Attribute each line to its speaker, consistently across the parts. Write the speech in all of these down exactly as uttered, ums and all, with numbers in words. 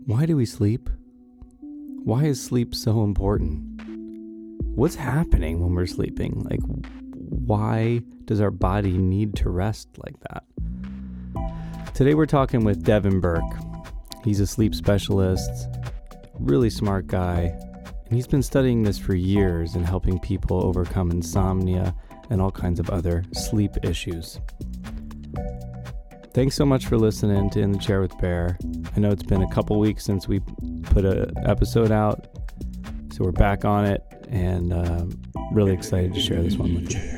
Speaker 1: Why do we sleep? Why is sleep so important? What's happening when we're sleeping? Like, why does our body need to rest like that? Today we're talking with Devin Burke. He's a sleep specialist, really smart guy, and he's been studying this for years and helping people overcome insomnia and all kinds of other sleep issues. Thanks so much for listening to In the Chair with Bear. I know it's been a couple weeks since we put an episode out, so we're back on it, and uh, really excited to share this one with you.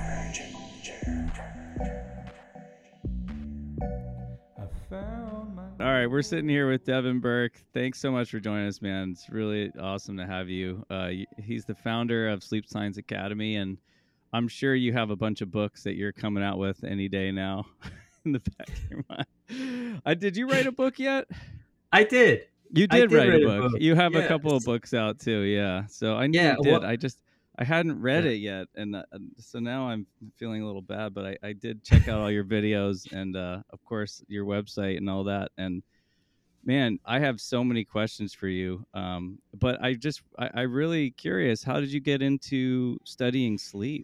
Speaker 1: All right, we're sitting here with Devin Burke. Thanks so much for joining us, man. It's really awesome to have you. Uh, he's the founder of Sleep Science Academy, and I'm sure you have a bunch of books that you're coming out with any day now. In the back of your mind. I, did you write a book yet?
Speaker 2: I did.
Speaker 1: You did, did write, write a, book. a book. You have yes. a couple of books out too, yeah. So I knew yeah, you did. Well, I just I hadn't read yeah. it yet, and uh, so now I'm feeling a little bad. But I, I did check out all your videos and uh, of course your website and all that. And man, I have so many questions for you. Um, but I just I, I really curious. How did you get into studying sleep?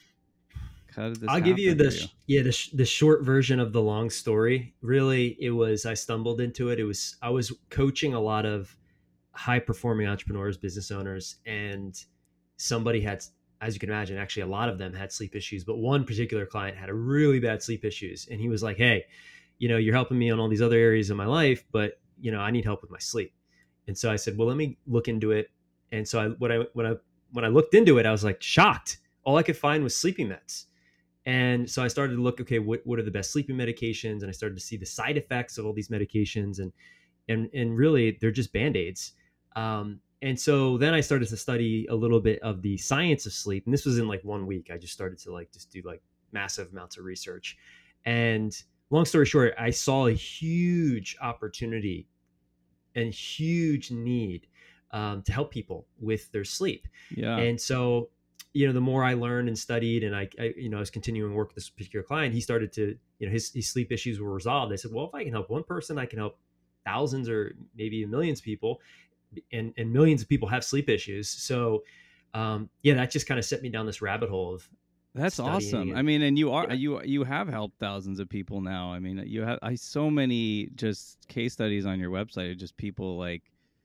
Speaker 1: How did this
Speaker 2: I'll give you the
Speaker 1: you?
Speaker 2: yeah the the short version of the long story. Really, it was I stumbled into it. It was I was coaching a lot of high performing entrepreneurs, business owners, and somebody had, as you can imagine, actually a lot of them had sleep issues. But one particular client had a really bad sleep issues, and he was like, "Hey, you know, you're helping me on all these other areas of my life, but you know, I need help with my sleep." And so I said, "Well, let me look into it." And so I when I when I when I looked into it, I was like shocked. All I could find was sleeping meds. And so I started to look, okay, what, what are the best sleeping medications? And I started to see the side effects of all these medications. And and and really, they're just Band-Aids. Um, and so then I started to study a little bit of the science of sleep. And this was in like one week. I just started to like just do like massive amounts of research. And long story short, I saw a huge opportunity and huge need um, to help people with their sleep.
Speaker 1: Yeah.
Speaker 2: And so you know, the more I learned and studied and I, I, you know, I was continuing to work with this particular client, he started to, you know, his, his sleep issues were resolved. I said, well, if I can help one person, I can help thousands or maybe millions of people, and, and millions of people have sleep issues. So, um, yeah, that just kind of set me down this rabbit hole of
Speaker 1: That's awesome. And, I mean, and you are, yeah. you, you have helped thousands of people now. I mean, you have I so many just case studies on your website of just people like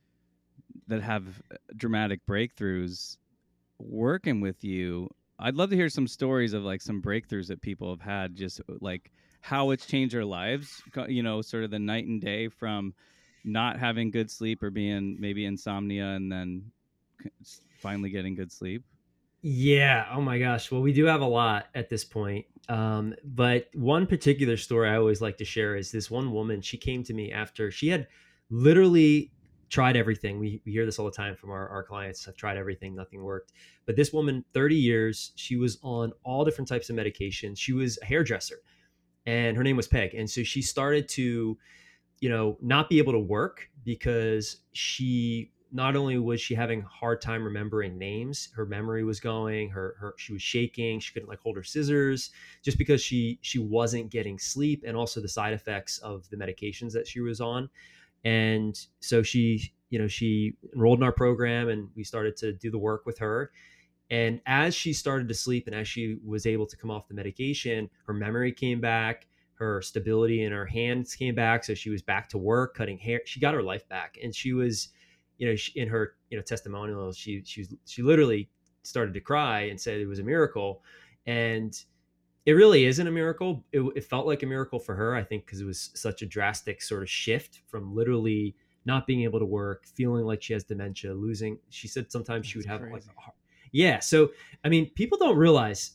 Speaker 1: that have dramatic breakthroughs working with you. I'd love to hear some stories of like some breakthroughs that people have had, just like how it's changed their lives, you know, sort of the night and day from not having good sleep or being maybe insomnia and then finally getting good sleep.
Speaker 2: Yeah. Oh my gosh. Well, we do have a lot at this point. Um, but one particular story I always like to share is this one woman. She came to me after she had literally tried everything. We, we hear this all the time from our, our clients. I've tried everything, nothing worked. But this woman, thirty years, she was on all different types of medications. She was a hairdresser and her name was Peg. And so she started to, you know, not be able to work because she, not only was she having a hard time remembering names, her memory was going, her, her, she was shaking. She couldn't like hold her scissors just because she, she wasn't getting sleep, and also the side effects of the medications that she was on. And so she, you know, she enrolled in our program and we started to do the work with her. And as she started to sleep and as she was able to come off the medication, her memory came back, her stability in her hands came back. So she was back to work, cutting hair. She got her life back. And she was, you know, she, in her, you know, testimonials, she, she was, she literally started to cry and said it was a miracle. And it really isn't a miracle. It, it felt like a miracle for her, I think, because it was such a drastic sort of shift from literally not being able to work, feeling like she has dementia, losing. She said sometimes That's she would have crazy. like, a heart. yeah. So, I mean, people don't realize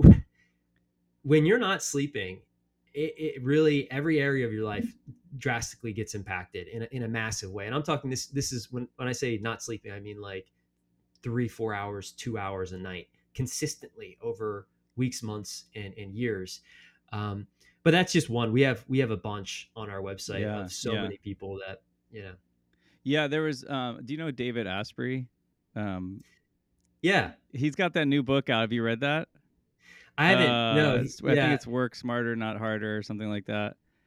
Speaker 2: when you're not sleeping, it, it really, every area of your life drastically gets impacted in a, in a massive way. And I'm talking this, this is when, when I say not sleeping, I mean like three, four hours, two hours a night consistently over weeks, months, and, and years. Um, but that's just one. We have we have a bunch on our website yeah, of so yeah. many people that, you know.
Speaker 1: Yeah, there was, um, do you know David Asprey? Um,
Speaker 2: yeah.
Speaker 1: He's got that new book out. Have you read that?
Speaker 2: I haven't.
Speaker 1: Uh,
Speaker 2: no.
Speaker 1: I yeah. think it's Work Smarter, Not Harder or something like that.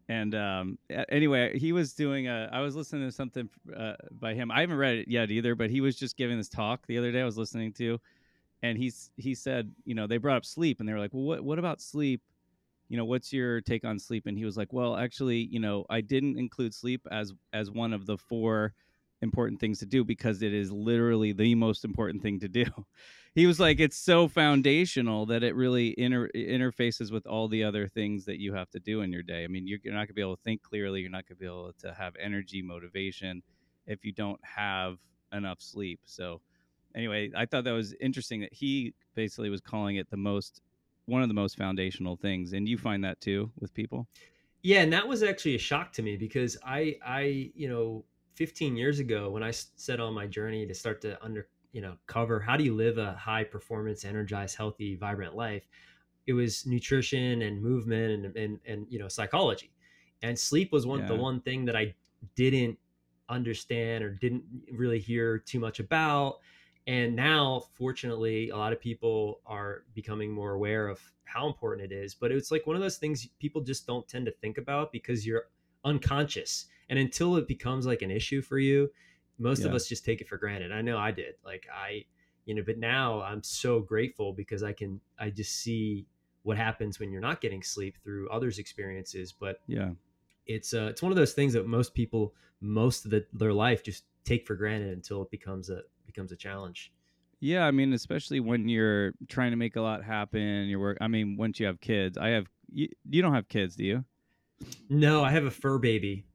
Speaker 1: And um, anyway, he was doing a. I was listening to something uh, by him. I haven't read it yet either, but he was just giving this talk the other day. I was listening to, and he's he said, you know, they brought up sleep, and they were like, well, what what about sleep? You know, what's your take on sleep? And he was like, well, actually, you know, I didn't include sleep as as one of the four important things to do because it is literally the most important thing to do. He was like, it's so foundational that it really inter- interfaces with all the other things that you have to do in your day. I mean, you're, you're not going to be able to think clearly. You're not going to be able to have energy, motivation if you don't have enough sleep. So, anyway, I thought that was interesting that he basically was calling it the most one of the most foundational things, and you find that too with people.
Speaker 2: Yeah, and that was actually a shock to me because I I you know fifteen years ago when I set on my journey to start to under you know cover how do you live a high performance, energized, healthy, vibrant life, it was nutrition and movement and and and you know psychology, and sleep was one the
Speaker 1: Yeah,
Speaker 2: one thing that I didn't understand or didn't really hear too much about. And now fortunately a lot of people are becoming more aware of how important it is, but it's like one of those things people just don't tend to think about because you're unconscious, and until it becomes like an issue for you, most of
Speaker 1: yeah,
Speaker 2: us just take it for granted. I know I did. Like I you know but now I'm so grateful because i can I just see what happens when you're not getting sleep through others' experiences. But
Speaker 1: yeah,
Speaker 2: it's uh, it's one of those things that most people most of the, their life just take for granted until it becomes a becomes a challenge.
Speaker 1: yeah. I mean, especially when you're trying to make a lot happen, your work. I mean, once you have kids, I have. You, you don't have kids, do you?
Speaker 2: No, I have a fur baby,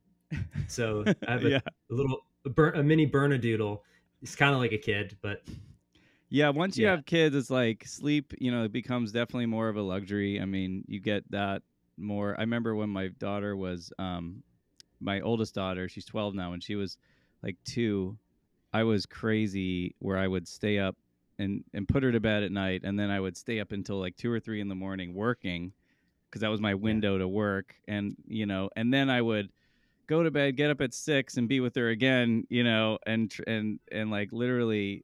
Speaker 2: so I have a,
Speaker 1: Yeah,
Speaker 2: a little a, bur- a mini Bernedoodle. It's kind of like a kid, but
Speaker 1: yeah. Once you
Speaker 2: yeah,
Speaker 1: have kids, it's like sleep. You know, it becomes definitely more of a luxury. I mean, you get that more. I remember when my daughter was, um, my oldest daughter. She's twelve now. When she was like two, I was crazy where I would stay up and and put her to bed at night, and then I would stay up until like two or three in the morning working because that was my
Speaker 2: yeah.
Speaker 1: window to work. And you know, and then I would go to bed, get up at six, and be with her again. You know, and and and like literally,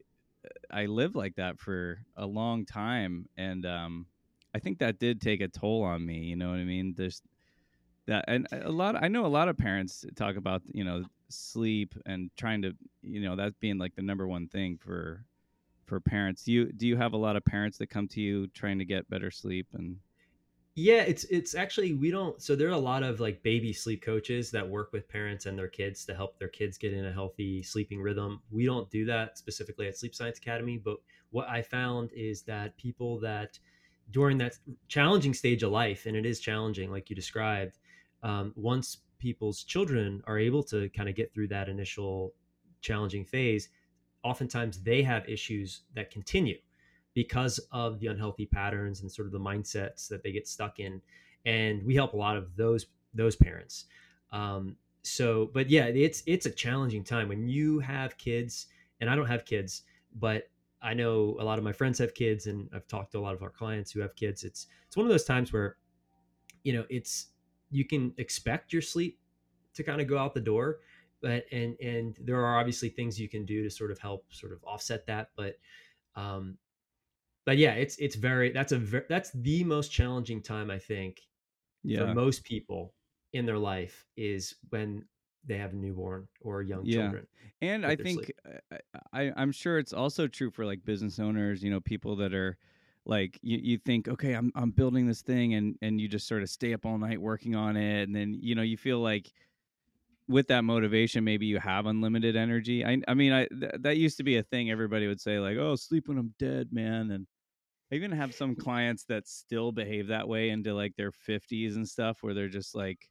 Speaker 1: I lived like that for a long time, and um, I think that did take a toll on me. You know what I mean? There's that, and a lot. I know a lot of parents talk about you know sleep and trying to you know that being like the number one thing for for parents. Do you do you have a lot of parents that come to you trying to get better sleep? And
Speaker 2: Yeah, it's it's actually we don't so there are a lot of like baby sleep coaches that work with parents and their kids to help their kids get in a healthy sleeping rhythm. We don't do that specifically at Sleep Science Academy, but what I found is that people that during that challenging stage of life, and it is challenging like you described, um, once people's children are able to kind of get through that initial challenging phase, oftentimes they have issues that continue because of the unhealthy patterns and sort of the mindsets that they get stuck in. And we help a lot of those those parents. Um, so, but yeah, it's it's a challenging time when you have kids, and I don't have kids, but I know a lot of my friends have kids, and I've talked to a lot of our clients who have kids. It's it's one of those times where you know it's you can expect your sleep to kind of go out the door, but and and there are obviously things you can do to sort of help sort of offset that. But um, but yeah, it's it's very that's a ver- that's the most challenging time I think for
Speaker 1: yeah,
Speaker 2: most people in their life is when they have a newborn or young
Speaker 1: yeah,
Speaker 2: children
Speaker 1: and I
Speaker 2: with their sleep.
Speaker 1: think uh, I I'm sure it's also true for like business owners. You know, people that are like you, you think okay I'm I'm building this thing and and you just sort of stay up all night working on it and then you know you feel like with that motivation, maybe you have unlimited energy. I, I mean, I th- that used to be a thing. Everybody would say like, "Oh, sleep when I'm dead, man." And I even have some clients that still behave that way into like their fifties and stuff, where they're just like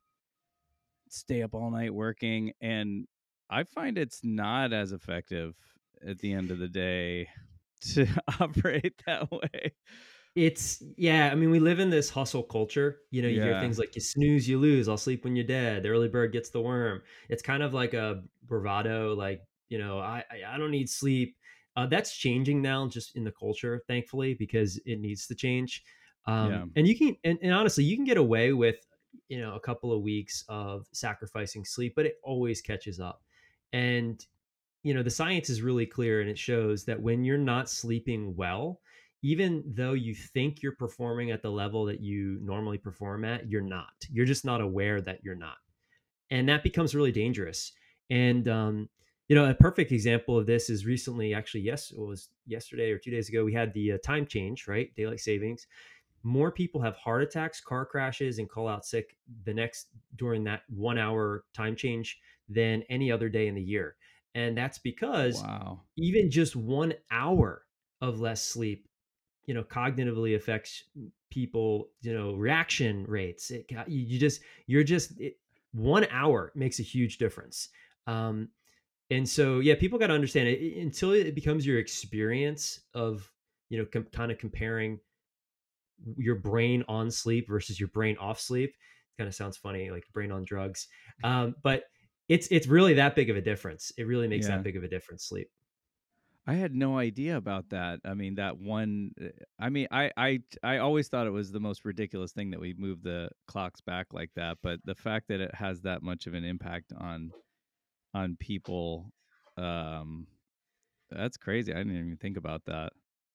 Speaker 1: stay up all night working. And I find it's not as effective at the end of the day to operate that way.
Speaker 2: It's yeah, I mean, we live in this hustle culture. You know, you hear
Speaker 1: Yeah,
Speaker 2: things like you snooze, you lose, I'll sleep when you're dead. The early bird gets the worm. It's kind of like a bravado, like, you know, I I, I don't need sleep. Uh, that's changing now just in the culture, thankfully, because it needs to change. Um,
Speaker 1: yeah,
Speaker 2: and you can and, and honestly, you can get away with, you know, a couple of weeks of sacrificing sleep, but it always catches up. And you know, the science is really clear and it shows that when you're not sleeping well, even though you think you're performing at the level that you normally perform at, you're not. You're just not aware that you're not. And that becomes really dangerous. And, um, you know, a perfect example of this is recently, actually, yes, it was yesterday or two days ago, we had the uh, time change, right? Daylight savings. More people have heart attacks, car crashes, and call out sick the next during that one hour time change than any other day in the year. And that's because
Speaker 1: Wow.
Speaker 2: even just one hour of less sleep, you know, cognitively affects people, you know, reaction rates. It, you, you just, you're just, it, one hour makes a huge difference. Um, and so, yeah, people got to understand it until it becomes your experience of, you know, com- kind of comparing your brain on sleep versus your brain off sleep. Kind of sounds funny, like brain on drugs. Um, but it's, it's really that big of a difference. It really makes
Speaker 1: Yeah.
Speaker 2: that big of a difference, sleep.
Speaker 1: I had no idea about that. I mean, that one. uh, I mean, I, I, I always thought it was the most ridiculous thing that we moved the clocks back like that. But the fact that it has that much of an impact on on people, um, that's crazy. I didn't even think about that.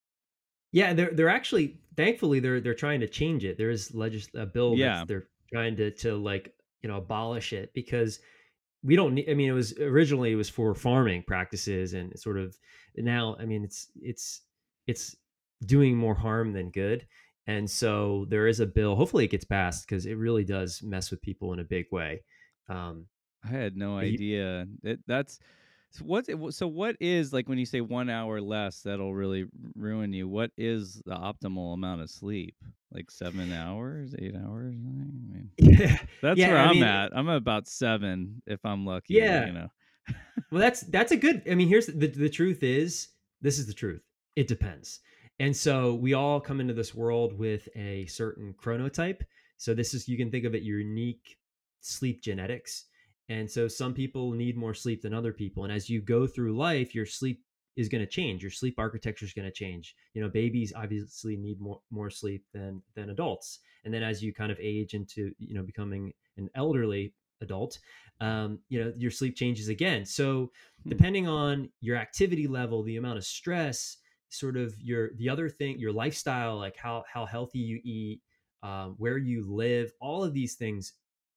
Speaker 2: Yeah, they're they're actually thankfully they're they're trying to change it. There is legis a bill that's
Speaker 1: Yeah,
Speaker 2: they're trying to to like, you know, abolish it because we don't need, I mean, it was originally it was for farming practices and sort of now, I mean, it's it's it's doing more harm than good. And so there is a bill. Hopefully it gets passed because it really does mess with people in a big way. Um,
Speaker 1: I had no
Speaker 2: but you,
Speaker 1: idea. It, that's so what. So what is like when you say one hour less, that'll really ruin you. What is the optimal amount of sleep? Like seven hours, eight hours? I mean,
Speaker 2: yeah,
Speaker 1: that's where
Speaker 2: yeah. I
Speaker 1: I'm
Speaker 2: mean,
Speaker 1: at. I'm at about seven if I'm lucky.
Speaker 2: yeah.
Speaker 1: You know.
Speaker 2: Well, that's that's a good. I mean, here's the the truth is this is the truth. It depends. And so we all come into this world with a certain chronotype. So this is, you can think of it, your unique sleep genetics. And so some people need more sleep than other people. And as you go through life, your sleep is going to change. Your sleep architecture is going to change. You know, babies obviously need more more sleep than than adults. And then as you kind of age into, you know, becoming an elderly adult, um, you know, your sleep changes again. So
Speaker 1: Hmm.
Speaker 2: depending on your activity level, the amount of stress, sort of your the other thing, your lifestyle, like how how healthy you eat, um, where you live, all of these things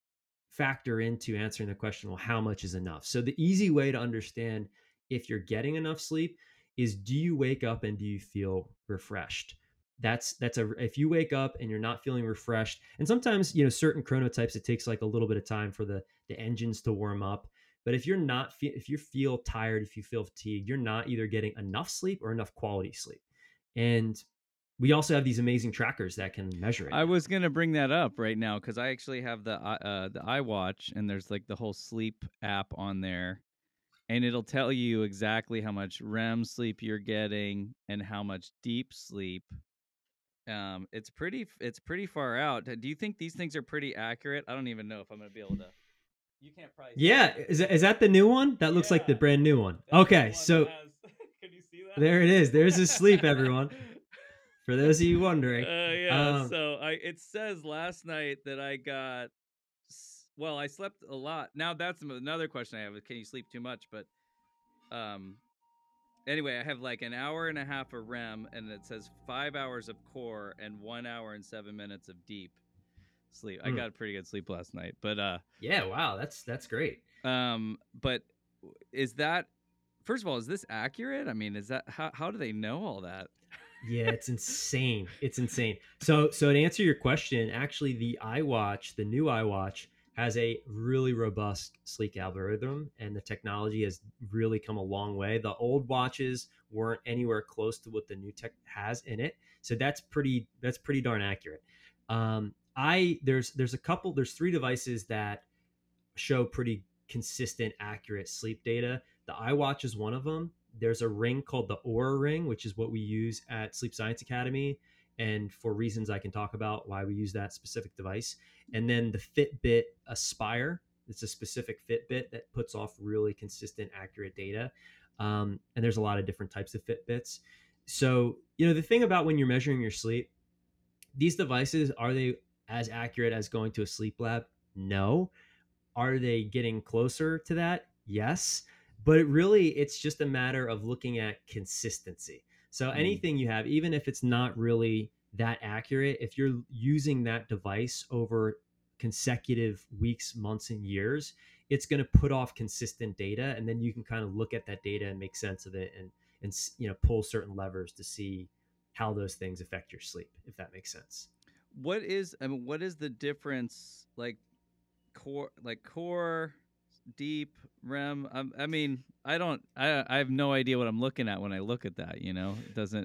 Speaker 2: factor into answering the question, well, how much is enough? So the easy way to understand if you're getting enough sleep is, do you wake up and do you feel refreshed? That's that's a if you wake up and you're not feeling refreshed, and sometimes, you know, certain chronotypes, it takes like a little bit of time for the the engines to warm up. But if you're not if you feel tired, if you feel fatigued, you're not either getting enough sleep or enough quality sleep. And we also have these amazing trackers that can measure it
Speaker 1: I
Speaker 2: now.
Speaker 1: was gonna bring that up right now because I actually have the i- uh, the iWatch, and there's like the whole sleep app on there, and it'll tell you exactly how much R E M sleep you're getting and how much deep sleep. Um, it's pretty it's pretty far out. Do you think these things are pretty accurate? I don't even know if I'm gonna be able to. You can't probably see
Speaker 2: Yeah,
Speaker 1: it.
Speaker 2: is that, is that the new one? That looks like the
Speaker 1: Yeah,
Speaker 2: brand new one.
Speaker 1: that's the
Speaker 2: Okay,
Speaker 1: one that
Speaker 2: so
Speaker 1: has. Can you see
Speaker 2: there it is. There's his sleep,
Speaker 1: that?
Speaker 2: everyone. For those of you wondering,
Speaker 1: Uh, yeah.
Speaker 2: um,
Speaker 1: So I it says last night that I got. s- Well, I slept a lot. Now that's another question I have: is can you sleep too much? But um, anyway, I have like an hour and a half of R E M, and it says five hours of core and one hour and seven minutes of deep sleep. I
Speaker 2: hmm,
Speaker 1: got a pretty good sleep last night, but uh,
Speaker 2: yeah, wow, that's that's great.
Speaker 1: um, but is that first of all, is this accurate? I mean, is that how how do they know all that?
Speaker 2: Yeah, it's insane. It's insane. So, so to answer your question, actually, the iWatch, the new iWatch, has a really robust sleep algorithm, and the technology has really come a long way. The old watches weren't anywhere close to what the new tech has in it, so that's pretty. That's pretty darn accurate. Um, I there's there's a couple. There's three devices that show pretty consistent, accurate sleep data. The iWatch is one of them. There's a ring called the Oura Ring, which is what we use at Sleep Science Academy. And for reasons I can talk about why we use that specific device. And then the Fitbit Aspire. It's a specific Fitbit that puts off really consistent, accurate data. Um, and there's a lot of different types of Fitbits. So, you know, the thing about when you're measuring your sleep, these devices, are they as accurate as going to a sleep lab? No. Are they getting closer to that? Yes. But it really, it's just a matter of looking at consistency. So
Speaker 1: Mm.
Speaker 2: anything you have, even if it's not really that accurate, if you're using that device over consecutive weeks, months, and years, it's going to put off consistent data, and then you can kind of look at that data and make sense of it, and and you know pull certain levers to see how those things affect your sleep, if that makes sense.
Speaker 1: What is I mean, what is the difference, like core, like core, deep, R E M? Um, I mean, I don't, I, I have no idea what I'm looking at when I look at that. You know, it doesn't.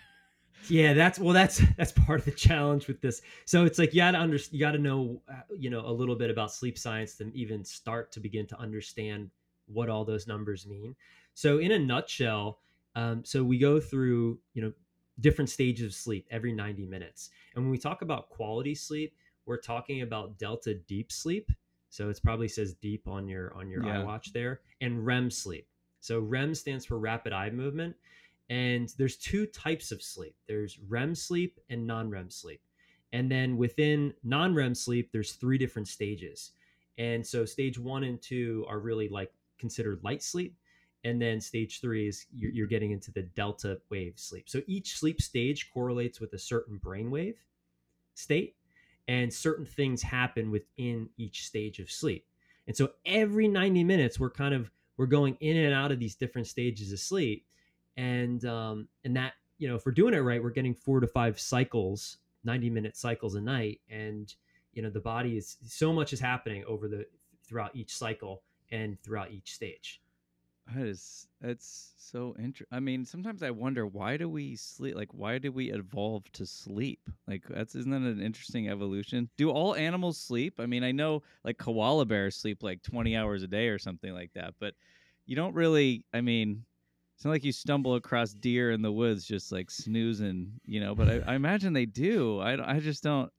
Speaker 2: Yeah, that's well, that's that's part of the challenge with this. So it's like you got to under, you got to know, uh, you know, a little bit about sleep science to even start to begin to understand what all those numbers mean. So in a nutshell, um, so we go through, you know, different stages of sleep every ninety minutes, and when we talk about quality sleep, we're talking about delta deep sleep. So it probably says deep on your on your
Speaker 1: Yeah.
Speaker 2: iWatch there, and R E M sleep. So R E M stands for rapid eye movement. And there's two types of sleep. There's R E M sleep and non-R E M sleep. And then within non-R E M sleep, there's three different stages. And so stage one and two are really like considered light sleep. And then stage three is you're, you're getting into the delta wave sleep. So each sleep stage correlates with a certain brainwave state, and certain things happen within each stage of sleep. And so every ninety minutes, we're kind of we're going in and out of these different stages of sleep, and um, and that, you know, if we're doing it right, we're getting four to five cycles, ninety minute cycles a night, and you know the body is so much is happening over the throughout each cycle and throughout each stage.
Speaker 1: That is, it's so interesting. I mean, sometimes I wonder, why do we sleep? Like, why did we evolve to sleep? Like, that's, isn't that an interesting evolution? Do all animals sleep? I mean, I know like koala bears sleep like twenty hours a day or something like that, but you don't really, I mean, it's not like you stumble across deer in the woods just like snoozing, you know, but I, I imagine they do. I, I just don't.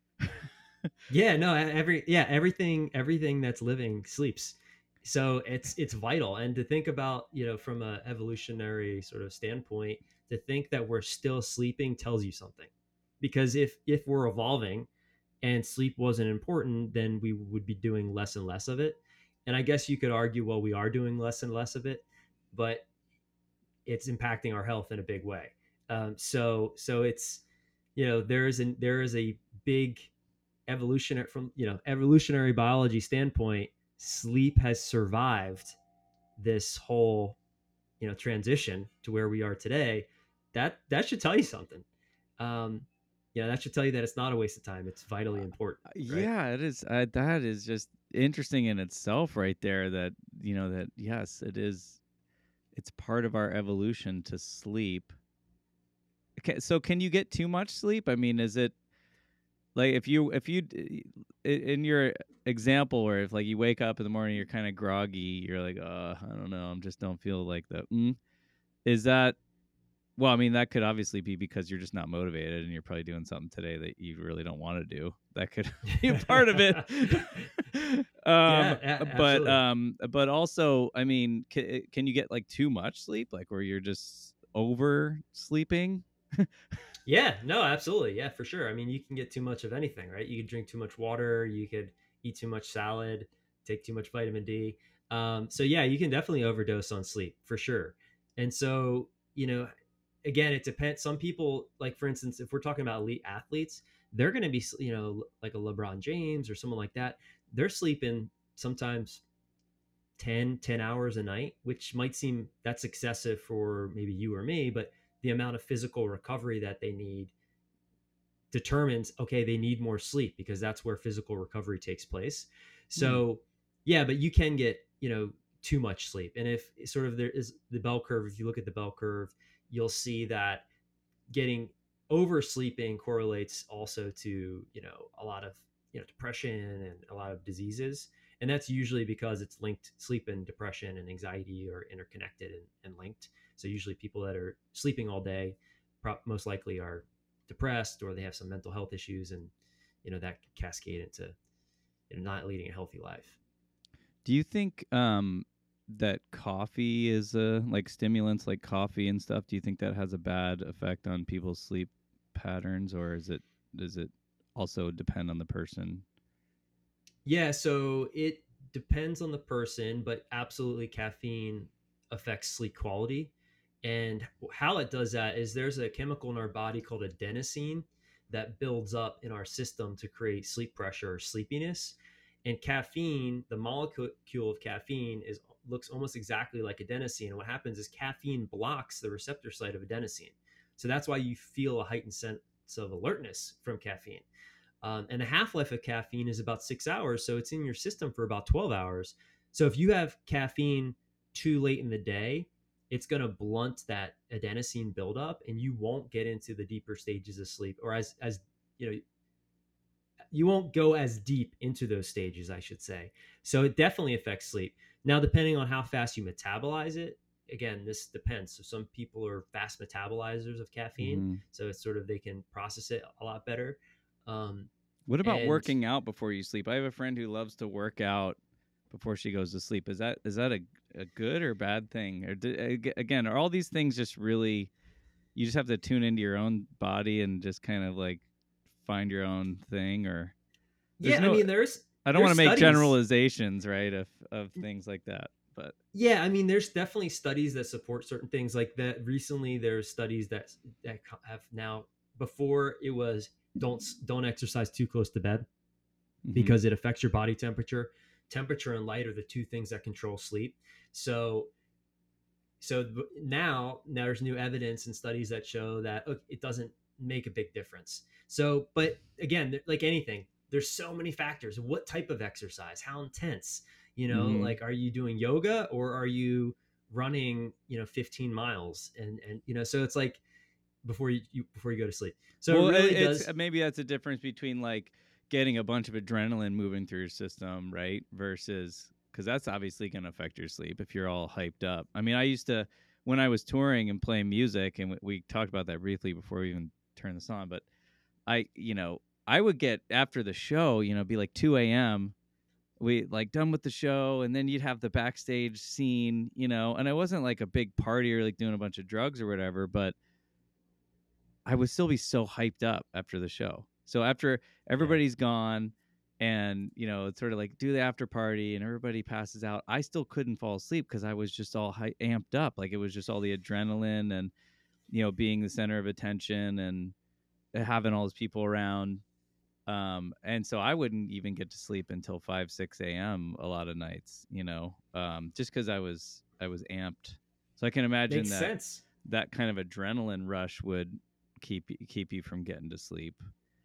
Speaker 2: Yeah, no, e- every yeah, everything everything that's living sleeps. So it's it's vital. And to think about, you know, from a evolutionary sort of standpoint, to think that we're still sleeping tells you something. Because if if we're evolving and sleep wasn't important, then we would be doing less and less of it. And I guess you could argue, well, we are doing less and less of it, but it's impacting our health in a big way. Um, so so it's, you know, there is an there is a big evolutionary from you know evolutionary biology standpoint. Sleep has survived this whole, you know, transition to where we are today. That that should tell you something. Um, yeah, that should tell you that it's not a waste of time. It's vitally important, right?
Speaker 1: Yeah, it is. Uh, that is just interesting in itself, right there. That, you know, that yes, it is. It's part of our evolution to sleep. Okay, so can you get too much sleep? I mean, is it like if you if you d- i- in your example where if like you wake up in the morning, you're kind of groggy, you're like, uh, I don't know, I'm just don't feel like the. Mm. Is that, well, I mean, that could obviously be because you're just not motivated and you're probably doing something today that you really don't want to do. That could be a part of it. um,
Speaker 2: Yeah, a-
Speaker 1: but
Speaker 2: absolutely.
Speaker 1: um, but also, I mean, can, can you get like too much sleep, like where you're just over sleeping?
Speaker 2: Yeah, no, absolutely. Yeah, for sure. I mean, you can get too much of anything, right? You could drink too much water, you could eat too much salad, take too much vitamin D. Um, so yeah, you can definitely overdose on sleep for sure. And so, you know, again, it depends. Some people, like for instance, if we're talking about elite athletes, they're going to be, you know, like a LeBron James or someone like that. They're sleeping sometimes ten ten hours a night, which might seem that's excessive for maybe you or me, but the amount of physical recovery that they need determines, okay, they need more sleep because that's where physical recovery takes place.
Speaker 1: Hmm.
Speaker 2: So yeah, but you can get, you know, too much sleep. And if sort of there is the bell curve, if you look at the bell curve, you'll see that getting oversleeping correlates also to, you know, a lot of, you know, depression and a lot of diseases. And that's usually because it's linked, sleep and depression and anxiety are interconnected and, and linked. So usually people that are sleeping all day pro- most likely are depressed or they have some mental health issues, and you know that can cascade into, you know, not leading a healthy life.
Speaker 1: Do you think um that coffee is uh like stimulants like coffee and stuff? Do you think that has a bad effect on people's sleep patterns, or is it, does it also depend on the person?
Speaker 2: Yeah, so it depends on the person, but absolutely caffeine affects sleep quality. And how it does that is there's a chemical in our body called adenosine that builds up in our system to create sleep pressure or sleepiness. And caffeine, the molecule of caffeine, is looks almost exactly like adenosine. And what happens is caffeine blocks the receptor site of adenosine. So that's why you feel a heightened sense of alertness from caffeine. Um, and the half-life of caffeine is about six hours. So it's in your system for about twelve hours. So if you have caffeine too late in the day, it's going to blunt that adenosine buildup and you won't get into the deeper stages of sleep, or as, as you know, you won't go as deep into those stages, I should say. So it definitely affects sleep. Now, depending on how fast you metabolize it, again, this depends. So some people are fast metabolizers of caffeine.
Speaker 1: Mm-hmm.
Speaker 2: So it's sort of, they can process it a lot better. Um,
Speaker 1: what about
Speaker 2: and,
Speaker 1: working out before you sleep? I have a friend who loves to work out before she goes to sleep. Is that is that a, a good or bad thing? Or do, again, are all these things just really, you just have to tune into your own body and just kind of like find your own thing? Or
Speaker 2: yeah, no, I mean, there's
Speaker 1: I don't want to make
Speaker 2: studies.
Speaker 1: generalizations, right, of of things like that. But
Speaker 2: yeah, I mean, there's definitely studies that support certain things like that. Recently, there's studies that that have now, before it was don't don't exercise too close to bed mm-hmm. because it affects your body temperature. Temperature and light are the two things that control sleep. So, so now, now there's new evidence and studies that show that look, it doesn't make a big difference. So, but again, like anything, there's so many factors. What type of exercise? How intense? You know, mm-hmm. like, are you doing yoga or are you running, you know, fifteen miles? And, and, you know, so it's like before you, you before you go to sleep. So
Speaker 1: well,
Speaker 2: it really
Speaker 1: it's,
Speaker 2: does.
Speaker 1: Maybe that's a difference between like getting a bunch of adrenaline moving through your system, right? Versus, because that's obviously going to affect your sleep if you're all hyped up. I mean, I used to, when I was touring and playing music, and we, we talked about that briefly before we even turned this on, but I, you know, I would get after the show, you know, be like two a.m., we like done with the show, and then you'd have the backstage scene, you know, and it wasn't like a big party or like doing a bunch of drugs or whatever, but I would still be so hyped up after the show. So after everybody's yeah. gone and, you know, it's sort of like do the after party and everybody passes out, I still couldn't fall asleep because I was just all hy- amped up. Like it was just all the adrenaline and, you know, being the center of attention and having all those people around. Um, and so I wouldn't even get to sleep until five, six a.m. a lot of nights, you know, um, just because I was I was amped. So I can imagine
Speaker 2: Makes
Speaker 1: that
Speaker 2: sense.
Speaker 1: that kind of adrenaline rush would keep keep you from getting to sleep.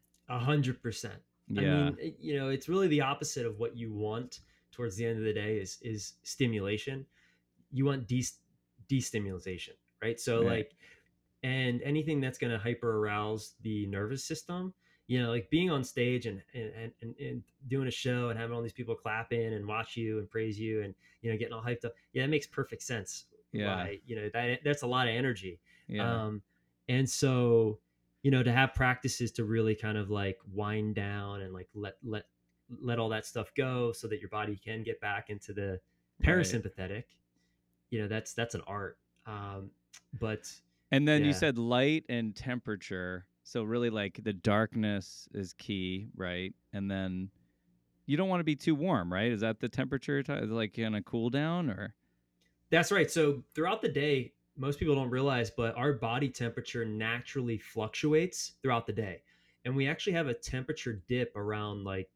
Speaker 2: A hundred percent.
Speaker 1: Yeah.
Speaker 2: I mean, you know, it's really the opposite of what you want towards the end of the day is is stimulation. You want de destimulation, right? So right. like, and anything that's going to hyper arouse the nervous system, you know, like being on stage and, and, and, and doing a show and having all these people clap in and watch you and praise you and, you know, getting all hyped up. Yeah. That makes perfect sense.
Speaker 1: Yeah.
Speaker 2: Why, you know, that that's a lot of energy.
Speaker 1: Yeah.
Speaker 2: Um, and so, you know, to have practices to really kind of like wind down and like let, let, let all that stuff go so that your body can get back into the parasympathetic, right. you know, that's, that's an art. Um, but,
Speaker 1: and then
Speaker 2: yeah.
Speaker 1: you said light and temperature. So really like the darkness is key, right? And then you don't want to be too warm, right? Is that the temperature? T- is it like going to cool down or?
Speaker 2: That's right. So throughout the day, most people don't realize, but our body temperature naturally fluctuates throughout the day. And we actually have a temperature dip around like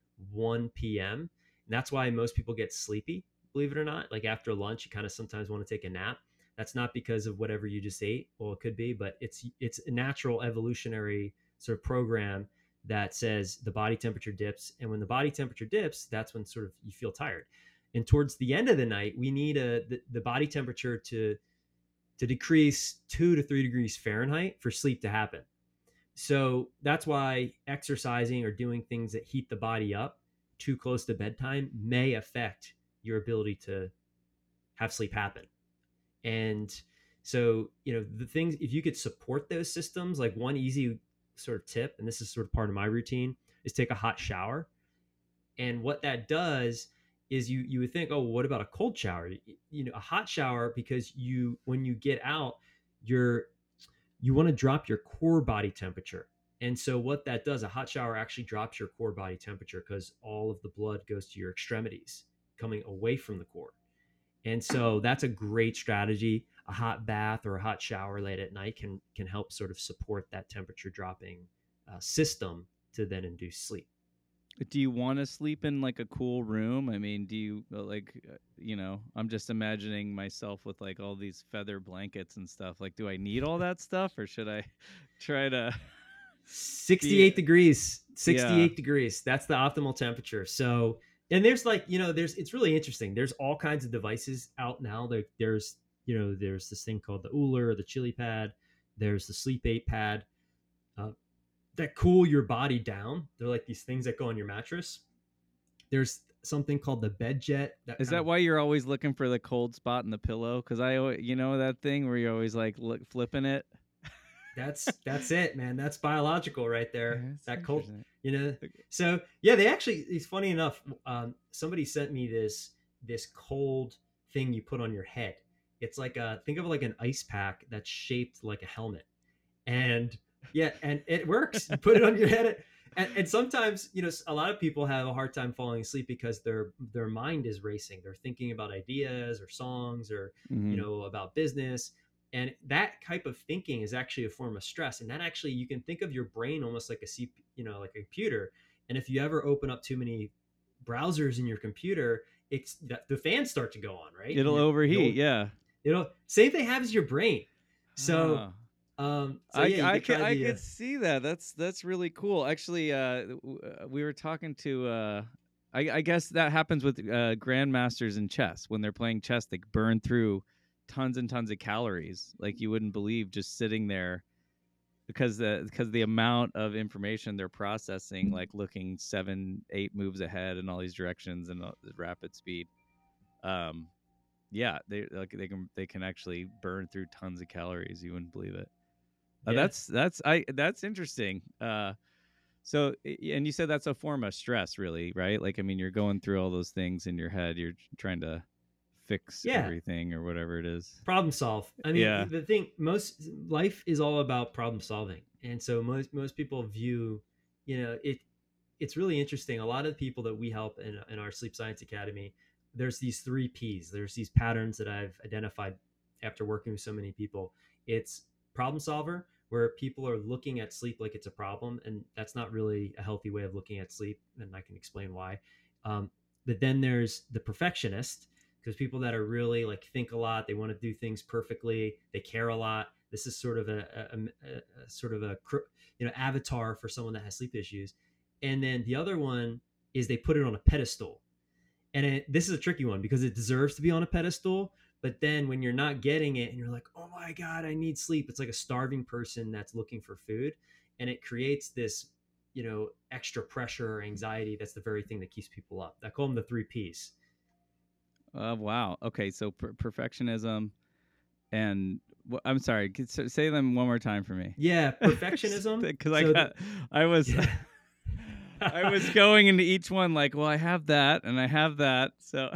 Speaker 2: one p.m. And that's why most people get sleepy, believe it or not. Like after lunch, you kind of sometimes want to take a nap. That's not because of whatever you just ate. Well, it could be, but it's it's a natural evolutionary sort of program that says the body temperature dips. And when the body temperature dips, that's when sort of you feel tired. And towards the end of the night, we need a the, the body temperature to to decrease two to three degrees Fahrenheit for sleep to happen. So that's why exercising or doing things that heat the body up too close to bedtime may affect your ability to have sleep happen. And so, you know, the things, if you could support those systems, like one easy sort of tip, and this is sort of part of my routine, is take a hot shower. And what that does is you you would think, oh, what about a cold shower? You know, a hot shower, because you when you get out, you're you want to drop your core body temperature. And so what that does, a hot shower actually drops your core body temperature because all of the blood goes to your extremities, coming away from the core. And so that's a great strategy. A hot bath or a hot shower late at night can can help sort of support that temperature dropping uh, system to then induce sleep.
Speaker 1: Do you want to sleep in like a cool room? I mean, do you uh, like, uh, you know, I'm just imagining myself with like all these feather blankets and stuff. Like, do I need all that stuff, or should I try to
Speaker 2: sixty-eight
Speaker 1: be,
Speaker 2: degrees,
Speaker 1: yeah.
Speaker 2: sixty-eight degrees. That's the optimal temperature. So, and there's like, you know, there's, it's really interesting. There's all kinds of devices out now. There, there's, you know, there's this thing called the Ooler, the Chili Pad. There's the Sleep Eight Pad uh, that cool your body down. They're like these things that go on your mattress. There's something called the Bed Jet. That
Speaker 1: Is that
Speaker 2: of,
Speaker 1: why you're always looking for the cold spot in the pillow? Because I, al- you know, that thing where you're always like look, flipping it.
Speaker 2: That's that's it, man. That's biological right there.
Speaker 1: Yeah,
Speaker 2: that cold,
Speaker 1: interesting.
Speaker 2: you know.
Speaker 1: Okay.
Speaker 2: So yeah, they actually. It's funny enough. Um, somebody sent me this this cold thing you put on your head. It's like a think of it like an ice pack that's shaped like a helmet, and yeah, and it works. You put it on your head, and, and sometimes you know a lot of people have a hard time falling asleep because their their mind is racing. They're thinking about ideas or songs or
Speaker 1: Mhm.
Speaker 2: you know about business. And that type of thinking is actually a form of stress. And that actually, you can think of your brain almost like a C, you know, like a computer. And if you ever open up too many browsers in your computer, it's the fans start to go on, right?
Speaker 1: It'll
Speaker 2: And
Speaker 1: overheat. Yeah.
Speaker 2: You know, same thing happens to your brain. So,
Speaker 1: oh.
Speaker 2: um, so
Speaker 1: I
Speaker 2: yeah,
Speaker 1: I
Speaker 2: could
Speaker 1: could I
Speaker 2: the,
Speaker 1: could
Speaker 2: uh,
Speaker 1: see that. That's that's really cool. Actually, uh, we were talking to. Uh, I, I guess that happens with uh, grandmasters in chess when they're playing chess. They burn through tons and tons of calories, like you wouldn't believe, just sitting there, because the because the amount of information they're processing, like looking seven, eight moves ahead in all these directions and uh, rapid speed. Um, yeah, they like they can they can actually burn through tons of calories. You wouldn't believe it. Uh,
Speaker 2: yeah.
Speaker 1: that's that's I that's interesting. Uh, so and you said that's a form of stress, really, right? Like, I mean, you're going through all those things in your head. You're trying to fix
Speaker 2: Yeah.
Speaker 1: everything or whatever it is.
Speaker 2: Problem solve. I mean,
Speaker 1: Yeah.
Speaker 2: the thing most life is all about problem solving, and so most most people view, you know, it. It's really interesting. A lot of the people that we help in in our Sleep Science Academy, there's these three P's. There's these patterns that I've identified after working with so many people. It's problem solver, where people are looking at sleep like it's a problem, and that's not really a healthy way of looking at sleep, and I can explain why. Um, but then there's the perfectionist, because people that are really like think a lot, they want to do things perfectly, they care a lot. This is sort of a, a, a, a sort of a you know avatar for someone that has sleep issues. And then the other one is they put it on a pedestal, and it, this is a tricky one because it deserves to be on a pedestal. But then when you're not getting it and you're like, oh my God, I need sleep. It's like a starving person that's looking for food. And it creates this, you know, extra pressure or anxiety. That's the very thing that keeps people up. I call them the three Ps.
Speaker 1: Uh, wow. Okay. So per- perfectionism and well, I'm sorry. Say them one more time for me.
Speaker 2: Yeah. Perfectionism.
Speaker 1: Because I got, I was, yeah. I was going into each one like, well, I have that and I have that. So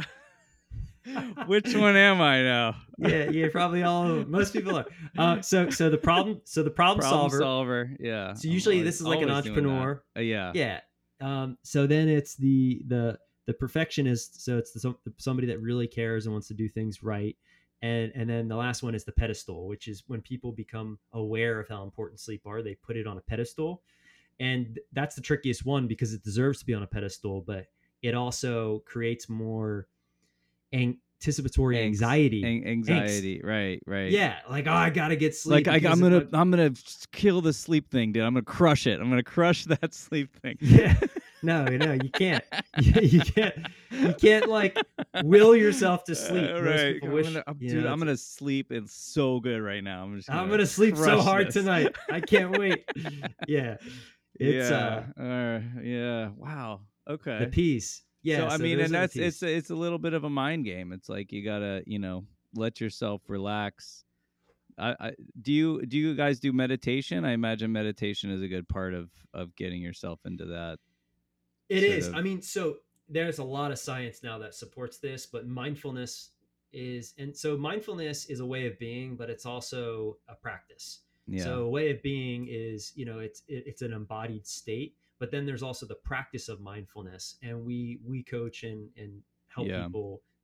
Speaker 1: which one am I now?
Speaker 2: yeah, yeah, probably all of them. Most people are. Uh, so, so the problem, so the problem,
Speaker 1: problem
Speaker 2: solver,
Speaker 1: solver, yeah.
Speaker 2: So usually
Speaker 1: always,
Speaker 2: this is like an entrepreneur.
Speaker 1: Uh, yeah,
Speaker 2: yeah. Um, so then it's the the the perfectionist. So it's the, somebody that really cares and wants to do things right. And and then the last one is the pedestal, which is when people become aware of how important sleep are, they put it on a pedestal, and that's the trickiest one because it deserves to be on a pedestal, but it also creates more anticipatory Angst, anxiety
Speaker 1: An- anxiety Angst. right right
Speaker 2: yeah like oh I gotta get sleep
Speaker 1: like I, I'm gonna my... I'm gonna kill the sleep thing, dude. I'm gonna crush it. I'm gonna crush that sleep thing.
Speaker 2: Yeah, no no you can't you can't you can't like will yourself to sleep.
Speaker 1: Uh, right I'm
Speaker 2: wish,
Speaker 1: gonna, dude know, I'm gonna sleep. It's so good right now. I'm just gonna,
Speaker 2: I'm gonna sleep so hard
Speaker 1: this.
Speaker 2: tonight. I can't wait. Yeah, it's
Speaker 1: yeah
Speaker 2: uh,
Speaker 1: uh yeah wow okay
Speaker 2: the piece. Yeah,
Speaker 1: so, I
Speaker 2: so
Speaker 1: mean, and that's it's it's a little bit of a mind game. It's like you gotta, you know, let yourself relax. I, I do you do you guys do meditation? I imagine meditation is a good part of of getting yourself into that.
Speaker 2: It is. Of... I mean, so there's a lot of science now that supports this, but mindfulness is, and so mindfulness is a way of being, but it's also a practice. Yeah. So a way of being is, you know, it's it, it's an embodied state. But then there's also the practice of mindfulness, and we we coach and and help yeah. people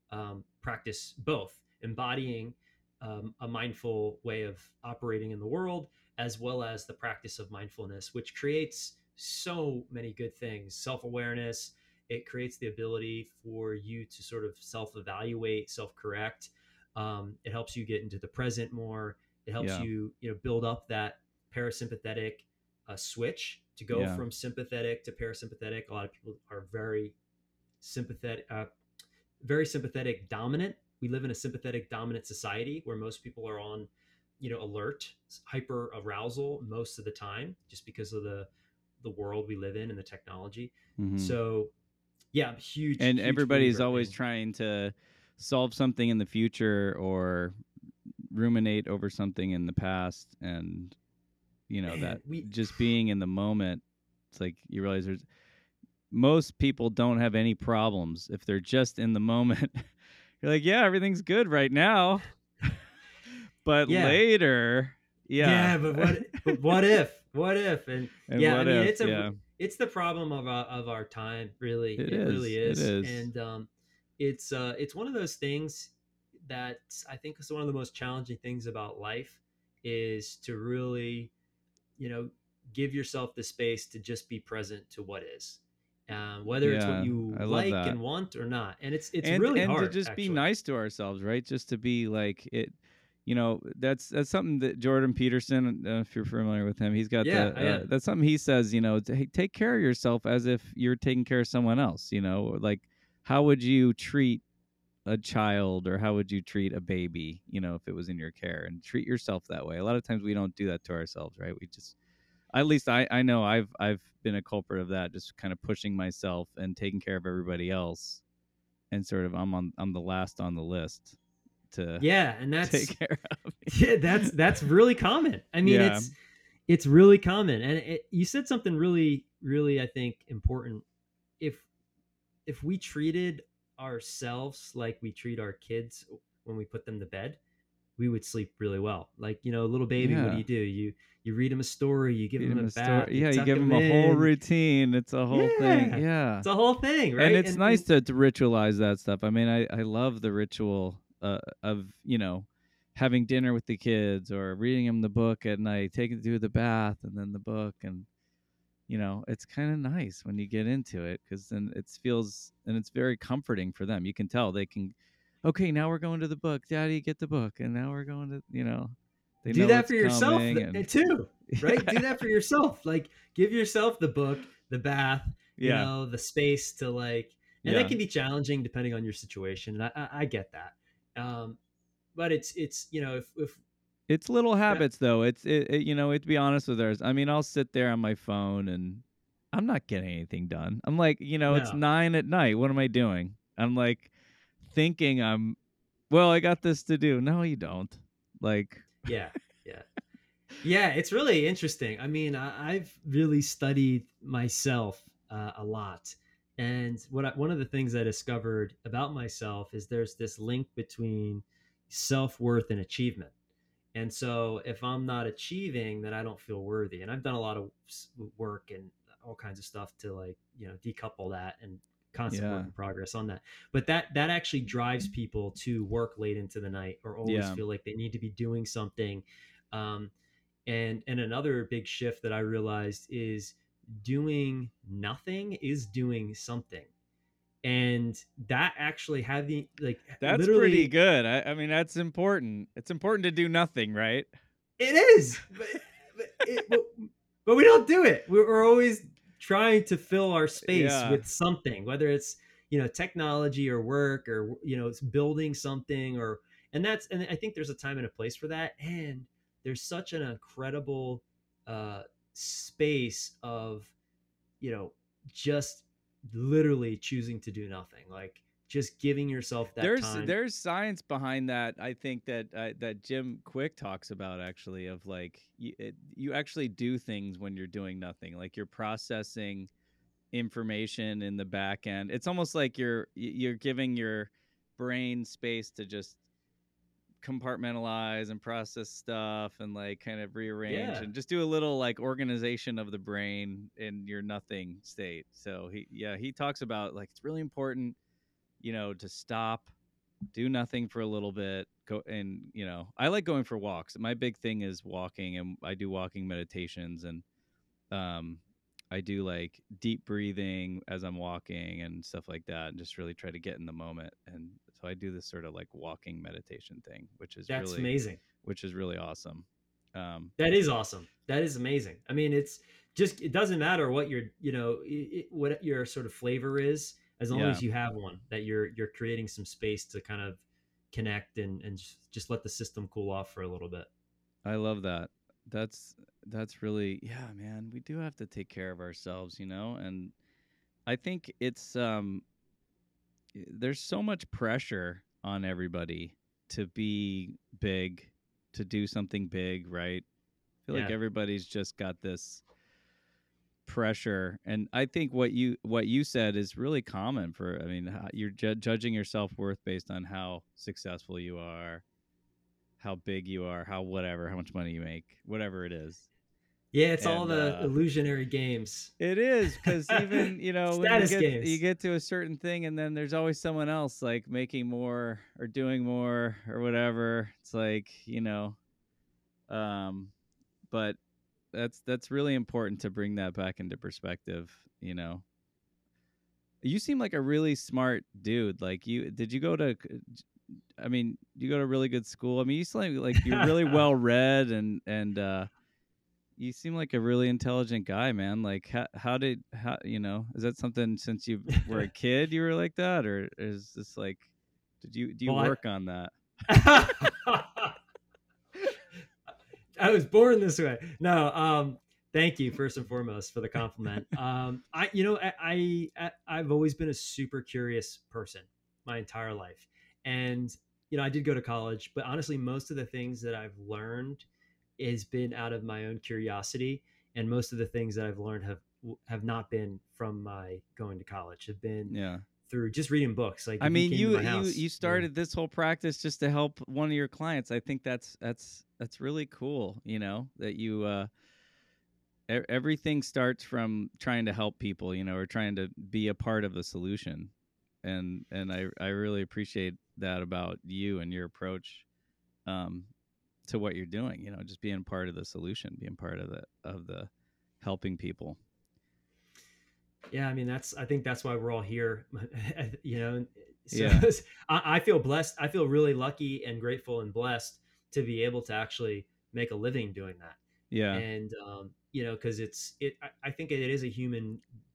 Speaker 2: um, practice both, embodying um, a mindful way of operating in the world, as well as the practice of mindfulness, which creates so many good things. Self awareness, it creates the ability for you to sort of self evaluate, self correct. Um, it helps you get into the present more. It helps
Speaker 1: Yeah.
Speaker 2: you, you know, build up that parasympathetic uh, switch to go
Speaker 1: Yeah.
Speaker 2: from sympathetic to parasympathetic. A lot of people are very sympathetic, uh, very sympathetic dominant. We live in a sympathetic dominant society where most people are on, you know, alert, hyper arousal most of the time, just because of the the world we live in and the technology.
Speaker 1: Mm-hmm.
Speaker 2: So, yeah, I'm a huge,
Speaker 1: And
Speaker 2: huge
Speaker 1: everybody's
Speaker 2: believer
Speaker 1: always
Speaker 2: in.
Speaker 1: trying to solve something in the future or ruminate over something in the past, and you know
Speaker 2: Man,
Speaker 1: that
Speaker 2: we
Speaker 1: just being in the moment, it's like you realize there's most people don't have any problems if they're just in the moment. You're like, yeah, everything's good right now, but
Speaker 2: yeah,
Speaker 1: later, yeah.
Speaker 2: yeah, but what, but what if, what if, and
Speaker 1: And
Speaker 2: yeah, I
Speaker 1: what
Speaker 2: mean,
Speaker 1: if?
Speaker 2: it's a,
Speaker 1: Yeah,
Speaker 2: it's the problem of our, of our time, really,
Speaker 1: it
Speaker 2: it really
Speaker 1: is. It
Speaker 2: is,
Speaker 1: is.
Speaker 2: and um, it's, uh, it's one of those things that I think is one of the most challenging things about life is to really, you know, give yourself the space to just be present to what is, um, whether it's what
Speaker 1: Yeah,
Speaker 2: you
Speaker 1: I love
Speaker 2: like
Speaker 1: that.
Speaker 2: and want or not, and it's it's
Speaker 1: and
Speaker 2: really
Speaker 1: and to
Speaker 2: hard
Speaker 1: just be
Speaker 2: actually.
Speaker 1: nice to ourselves, right? Just to be like it, you know. That's that's something that Jordan Peterson, uh, if you're familiar with him, he's got
Speaker 2: Yeah,
Speaker 1: the
Speaker 2: I
Speaker 1: uh,
Speaker 2: am.
Speaker 1: that's something he says, you know, to, hey, take care of yourself as if you're taking care of someone else, you know. Like, how would you treat a child, or how would you treat a baby, you know, if it was in your care? And treat yourself that way. A lot of times we don't do that to ourselves, right? We just, at least I, I know I've I've been a culprit of that, just kind of pushing myself and taking care of everybody else, and sort of I'm on I'm the last on the list to
Speaker 2: Yeah, and that's
Speaker 1: take care of me.
Speaker 2: yeah, that's that's really common. I mean,
Speaker 1: Yeah.
Speaker 2: it's it's really common, and it, you said something really, really, I think important. If if we treated ourselves like we treat our kids when we put them to bed, we would sleep really well. Like, you know, a little baby, what do
Speaker 1: Yeah.
Speaker 2: you do? You you read them a story, you give
Speaker 1: Feed
Speaker 2: them
Speaker 1: him
Speaker 2: a
Speaker 1: a
Speaker 2: bath,
Speaker 1: story.
Speaker 2: you
Speaker 1: Yeah, you
Speaker 2: tuck
Speaker 1: give
Speaker 2: them
Speaker 1: him a whole
Speaker 2: in.
Speaker 1: routine. It's a whole thing.
Speaker 2: Yeah,
Speaker 1: Yeah.
Speaker 2: it's a whole thing,
Speaker 1: And
Speaker 2: right?
Speaker 1: it's
Speaker 2: And
Speaker 1: nice
Speaker 2: and
Speaker 1: to, to ritualize that stuff. I mean, I, I love the ritual uh, of, you know, having dinner with the kids or reading them the book at night, taking them to the bath and then the book. And, you know, it's kind of nice when you get into it, because then it feels, and it's very comforting for them. You can tell they can, okay, now we're going to the book. Daddy, get the book. And now we're going to, you know, they
Speaker 2: do
Speaker 1: know
Speaker 2: that
Speaker 1: it's
Speaker 2: for yourself
Speaker 1: coming. And
Speaker 2: too, right? Do
Speaker 1: yeah,
Speaker 2: that for yourself. Like, give yourself the book, the bath, you
Speaker 1: yeah,
Speaker 2: know, the space to like, and that
Speaker 1: yeah.
Speaker 2: can be challenging depending on your situation. And I, I, I get that. Um, but it's, it's, you know, if, if
Speaker 1: It's little
Speaker 2: that,
Speaker 1: habits, though. It's it, it, you know, it, to be honest with ours. I mean, I'll sit there on my phone and I'm not getting anything done. I'm like, you know, it's
Speaker 2: no,
Speaker 1: nine at night. What am I doing? I'm like thinking I'm, well, I got this to do. No, you don't. Like,
Speaker 2: yeah, yeah. Yeah, it's really interesting. I mean, I, I've really studied myself uh, a lot, and what I, one of the things I discovered about myself is there's this link between self worth and achievement. And so, if I'm not achieving, then I don't feel worthy. And I've done a lot of work and all kinds of stuff to like you know decouple that and constant work
Speaker 1: yeah,
Speaker 2: in progress on that. But that that actually drives people to work late into the night or always
Speaker 1: yeah.
Speaker 2: feel like they need to be doing something. Um, and and another big shift that I realized is doing nothing is doing something. And that actually having like
Speaker 1: That's pretty
Speaker 2: literally
Speaker 1: good. I, I mean, that's important. It's important to do nothing, right?
Speaker 2: it is, but but, it, but, but we don't do it. We're, we're always trying to fill our space
Speaker 1: Yeah,
Speaker 2: with something, whether it's you know technology or work or you know it's building something or and that's and I think there's a time and a place for that. And there's such an incredible uh, space of you know just literally choosing to do nothing, like just giving yourself that
Speaker 1: there's
Speaker 2: time.
Speaker 1: there's science behind that. I think that uh, that Jim Quick talks about, actually, of like you, it, you actually do things when you're doing nothing, like you're processing information in the back end. It's almost like you're you're giving your brain space to just compartmentalize and process stuff and like kind of rearrange
Speaker 2: Yeah,
Speaker 1: and just do a little like organization of the brain in your nothing state. So he, yeah, he talks about like it's really important, you know, to stop, do nothing for a little bit, go and, you know, I like going for walks. My big thing is walking, and I do walking meditations, and um I do like deep breathing as I'm walking and stuff like that, and just really try to get in the moment. And so I do this sort of like walking meditation thing, which is
Speaker 2: That's
Speaker 1: really
Speaker 2: amazing.
Speaker 1: which is really awesome. Um
Speaker 2: That is awesome. That is amazing. I mean, it's just, it doesn't matter what your, you know, it, what your sort of flavor is, as long
Speaker 1: yeah,
Speaker 2: as you have one that you're you're creating some space to kind of connect and and just, just let the system cool off for a little bit.
Speaker 1: I love that. That's that's really, yeah, man. We do have to take care of ourselves, you know, and I think it's um there's so much pressure on everybody to be big, to do something big, right? I feel like
Speaker 2: Yeah.
Speaker 1: everybody's just got this pressure, and I think what you what you said is really common for, I mean, how, you're ju- judging your self-worth based on how successful you are, how big you are, how whatever, how much money you make, whatever it is.
Speaker 2: Yeah, it's all
Speaker 1: And
Speaker 2: the
Speaker 1: uh
Speaker 2: illusionary games.
Speaker 1: it is, because even, you know, when you
Speaker 2: Status
Speaker 1: get you
Speaker 2: games.
Speaker 1: get to a certain thing, and then there's always someone else like making more or doing more or whatever. It's like, you know, um but that's that's really important to bring that back into perspective, you know. You seem like a really smart dude. Like, you did you go to I mean, you go to really good school. I mean, you seem like, like you're really well read, and and uh you seem like a really intelligent guy, man. Like, how how did how you know, is that something since you were a kid you were like that, or is this like, did you do you
Speaker 2: Well, I
Speaker 1: work on that?
Speaker 2: I was born this way. No, um, thank you first and foremost for the compliment. Um, I, you know, I, I, I've always been a super curious person my entire life, and you know, I did go to college, but honestly, most of the things that I've learned has been out of my own curiosity, and most of the things that I've learned have have not been from my going to college. Have been
Speaker 1: Yeah.
Speaker 2: through just reading books. Like
Speaker 1: I
Speaker 2: if you
Speaker 1: mean,
Speaker 2: came to
Speaker 1: you
Speaker 2: my
Speaker 1: you
Speaker 2: house,
Speaker 1: you
Speaker 2: you know,
Speaker 1: started this whole practice just to help one of your clients. I think that's that's that's really cool, you know, that you uh e- everything starts from trying to help people, you know, or trying to be a part of the solution. And and I I really appreciate that about you and your approach um to what you're doing, you know, just being part of the solution, being part of the of the helping people.
Speaker 2: yeah, I mean that's, I think that's why we're all here. You know, so
Speaker 1: Yeah.
Speaker 2: I, I feel blessed. I feel really lucky and grateful and blessed to be able to actually make a living doing that.
Speaker 1: Yeah.
Speaker 2: And um, you know, because it's it I, I think it is a human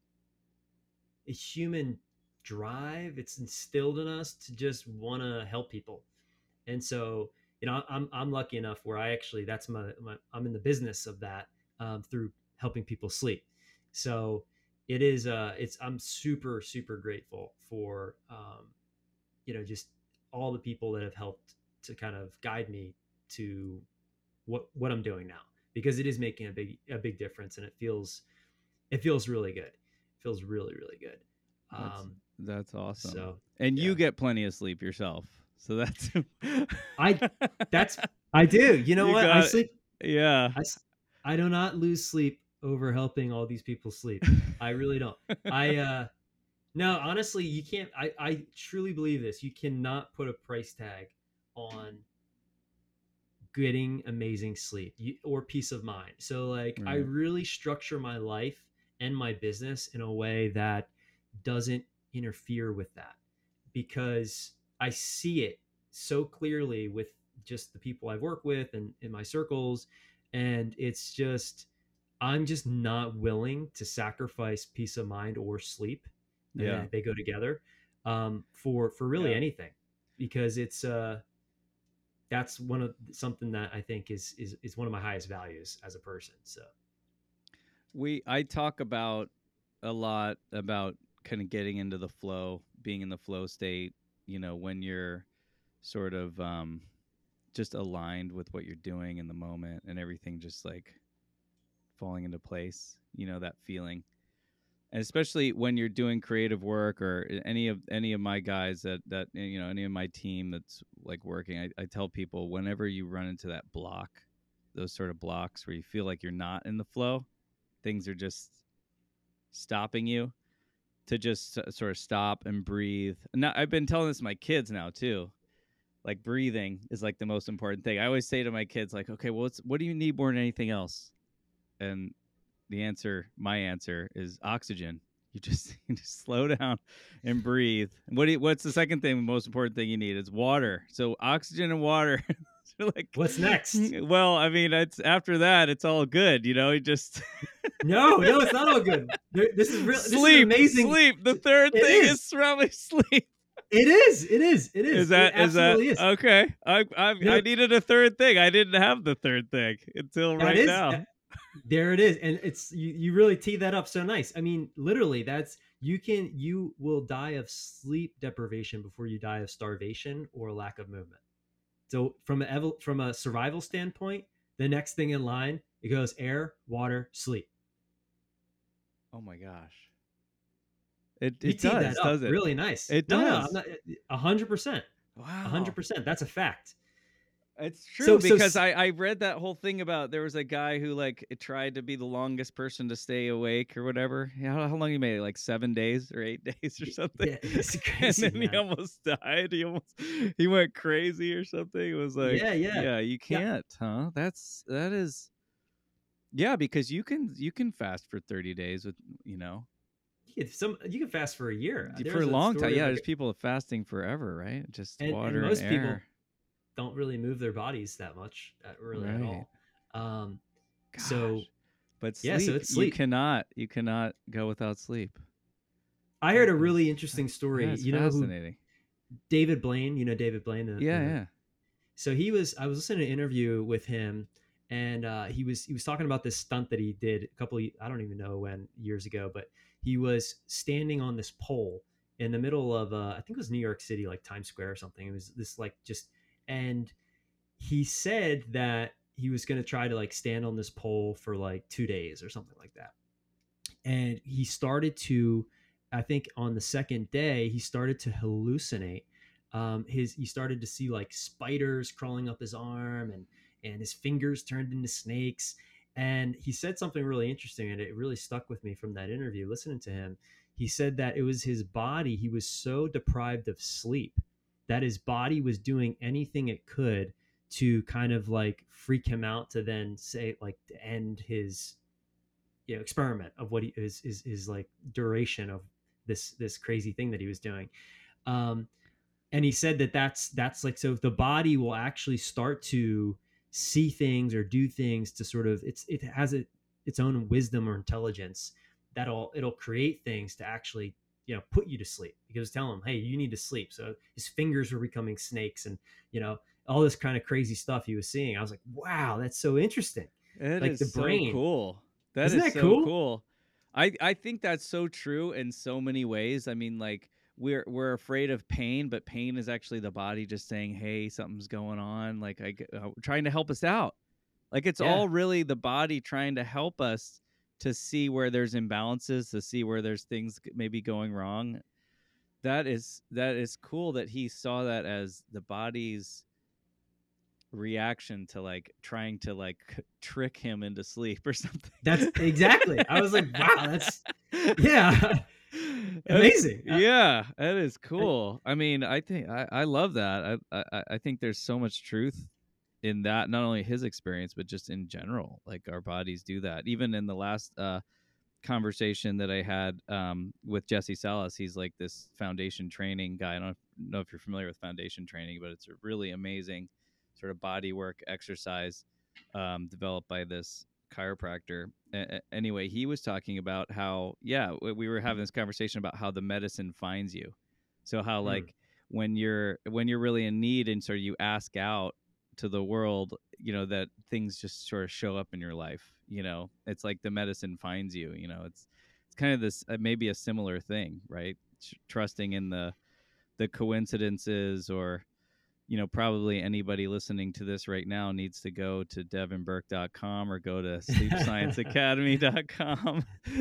Speaker 2: a human drive. It's instilled in us to just want to help people. And so, you know, I'm I'm lucky enough where I actually, that's my, my I'm in the business of that, um, through helping people sleep. So it is uh it's I'm super super grateful for, um, you know, just all the people that have helped to kind of guide me to what what I'm doing now, because it is making a big a big difference, and it feels it feels really good. It feels really really good.
Speaker 1: That's
Speaker 2: Um,
Speaker 1: that's awesome.
Speaker 2: so
Speaker 1: And
Speaker 2: yeah,
Speaker 1: you get plenty of sleep yourself. So that's
Speaker 2: I that's I do. You know
Speaker 1: you
Speaker 2: what? I
Speaker 1: got
Speaker 2: sleep
Speaker 1: yeah.
Speaker 2: I, I do not lose sleep over helping all these people sleep. I really don't. I uh no, honestly, you can't. I I truly believe this. You cannot put a price tag on getting amazing sleep, you, or peace of mind. So like I
Speaker 1: Right.
Speaker 2: really structure my life and my business in a way that doesn't interfere with that, because I see it so clearly with just the people I've worked with and in my circles. And it's just, I'm just not willing to sacrifice peace of mind or sleep. And
Speaker 1: Yeah.
Speaker 2: then they go together, um, for, for really
Speaker 1: Yeah.
Speaker 2: anything, because it's, uh, that's one of something that I think is, is, is one of my highest values as a person. So,
Speaker 1: We I talk about a lot about kind of getting into the flow, being in the flow state, you know, when you're sort of um just aligned with what you're doing in the moment, and everything just like falling into place, you know, that feeling. And especially when you're doing creative work, or any of any of my guys that that you know, any of my team that's like working, I, I tell people, whenever you run into that block, those sort of blocks where you feel like you're not in the flow, things are just stopping you, to just s- sort of stop and breathe. Now I've been telling this to my kids now too. Like breathing is like the most important thing. I always say to my kids, like, okay, well, what's, what do you need more than anything else? And the answer, my answer, is oxygen. You just, you just slow down and breathe. What do you, what's the second thing? The most important thing you need is water. So oxygen and water. So like,
Speaker 2: What's next?
Speaker 1: well, I mean, it's after that, it's all good. You know, you just
Speaker 2: No, no, it's not all good. There, this is real. This is
Speaker 1: sleep,
Speaker 2: amazing.
Speaker 1: sleep. The third
Speaker 2: It
Speaker 1: thing
Speaker 2: is.
Speaker 1: is probably sleep.
Speaker 2: It is. It is. It is.
Speaker 1: Is that
Speaker 2: it
Speaker 1: is that
Speaker 2: absolutely is.
Speaker 1: okay? I I,
Speaker 2: No.
Speaker 1: I needed a third thing. I didn't have the third thing until
Speaker 2: That
Speaker 1: right
Speaker 2: is-
Speaker 1: now.
Speaker 2: that- there it is, and it's you. You really tee that up so nice. I mean, literally, that's you can you will die of sleep deprivation before you die of starvation or lack of movement. So from a evol- from a survival standpoint, the next thing in line it goes air, water, sleep.
Speaker 1: Oh my gosh. It
Speaker 2: You
Speaker 1: it
Speaker 2: teed
Speaker 1: does,
Speaker 2: that up
Speaker 1: does it?
Speaker 2: really nice.
Speaker 1: It
Speaker 2: No, no,
Speaker 1: does.
Speaker 2: I'm not a hundred percent. A
Speaker 1: Wow.
Speaker 2: hundred percent. That's a fact.
Speaker 1: It's true
Speaker 2: So- so
Speaker 1: because
Speaker 2: s-
Speaker 1: I, I read that whole thing about there was a guy who like tried to be the longest person to stay awake or whatever. How, how long he made it? Like seven days or eight days or something.
Speaker 2: Yeah, it's
Speaker 1: And
Speaker 2: crazy,
Speaker 1: then he
Speaker 2: man.
Speaker 1: almost died. He almost he went crazy or something. It was like
Speaker 2: Yeah, yeah.
Speaker 1: yeah, you
Speaker 2: Yeah.
Speaker 1: can't, huh? That's that is yeah, because you can you can fast for thirty days with you know
Speaker 2: You can, some you can fast for a year
Speaker 1: for
Speaker 2: There's
Speaker 1: a long
Speaker 2: story
Speaker 1: time.
Speaker 2: of,
Speaker 1: Yeah,
Speaker 2: like,
Speaker 1: there's people fasting forever, right? Just
Speaker 2: And- and
Speaker 1: water and,
Speaker 2: most people
Speaker 1: air.
Speaker 2: don't really move their bodies that much, uh, really at
Speaker 1: Right.
Speaker 2: all. Um, so
Speaker 1: Gosh. But sleep,
Speaker 2: yeah, so it's
Speaker 1: you
Speaker 2: sleep.
Speaker 1: cannot you cannot go without sleep.
Speaker 2: I heard a
Speaker 1: That
Speaker 2: really
Speaker 1: is-
Speaker 2: interesting story.
Speaker 1: That's
Speaker 2: You know who
Speaker 1: fascinating.
Speaker 2: David Blaine? You know David Blaine? The-
Speaker 1: Yeah,
Speaker 2: the-
Speaker 1: yeah.
Speaker 2: So he was. I was listening to an interview with him, and uh, he was he was talking about this stunt that he did a couple. Of, I don't even know when years ago, but he was standing on this pole in the middle of uh, I think it was New York City, like Times Square or something. It was this like just and he said that he was going to try to like stand on this pole for like two days or something like that. And he started to, I think on the second day, he started to hallucinate. Um, his he started to see like spiders crawling up his arm, and and his fingers turned into snakes. And he said something really interesting, and it really stuck with me from that interview. Listening to him, he said that it was his body. He was so deprived of sleep that his body was doing anything it could to kind of like freak him out, to then say like to end his you know experiment of what he is is is like duration of this this crazy thing that he was doing. Um, and he said that that's that's like so if the body will actually start to see things or do things to sort of it's it has a, its own wisdom or intelligence that'll it'll create things to actually you know put you to sleep, because tell him, hey, you need to sleep. So his fingers were becoming snakes, and you know all this kind of crazy stuff he was seeing. I was like, wow, that's so interesting.
Speaker 1: It
Speaker 2: Like
Speaker 1: is
Speaker 2: the
Speaker 1: so
Speaker 2: brain.
Speaker 1: cool. That
Speaker 2: Isn't
Speaker 1: is
Speaker 2: that
Speaker 1: so
Speaker 2: cool?
Speaker 1: cool. I I think that's so true in so many ways. I mean, like we're we're afraid of pain, but pain is actually the body just saying, "Hey, something's going on." Like I g- uh, trying to help us out. Like it's
Speaker 2: Yeah.
Speaker 1: all really the body trying to help us to see where there's imbalances, to see where there's things g- maybe going wrong. That is that is cool that he saw that as the body's reaction to like trying to like c- trick him into sleep or something.
Speaker 2: That's exactly. I was like, wow, that's yeah.
Speaker 1: That's-
Speaker 2: Amazing. Uh,
Speaker 1: yeah, that is cool. I mean, I think I, I love that. I, I I think there's so much truth in that. Not only his experience, but just in general. Like our bodies do that. Even in the last uh, conversation that I had um, with Jesse Salas, he's like this foundation training guy. I don't know if you're familiar with foundation training, but it's a really amazing sort of body work exercise um, developed by this chiropractor. A- a- anyway, he was talking about how, yeah, we we were having this conversation about how the medicine finds you. So how
Speaker 2: Mm.
Speaker 1: like when you're when you're really in need and sort of you ask out to the world, you know, that things just sort of show up in your life. You know, it's like the medicine finds you. You know, it's it's kind of this uh, maybe a similar thing, right? Tr- trusting in the the coincidences, or you know, probably anybody listening to this right now needs to go to devin burke dot com or go to sleep science academy dot com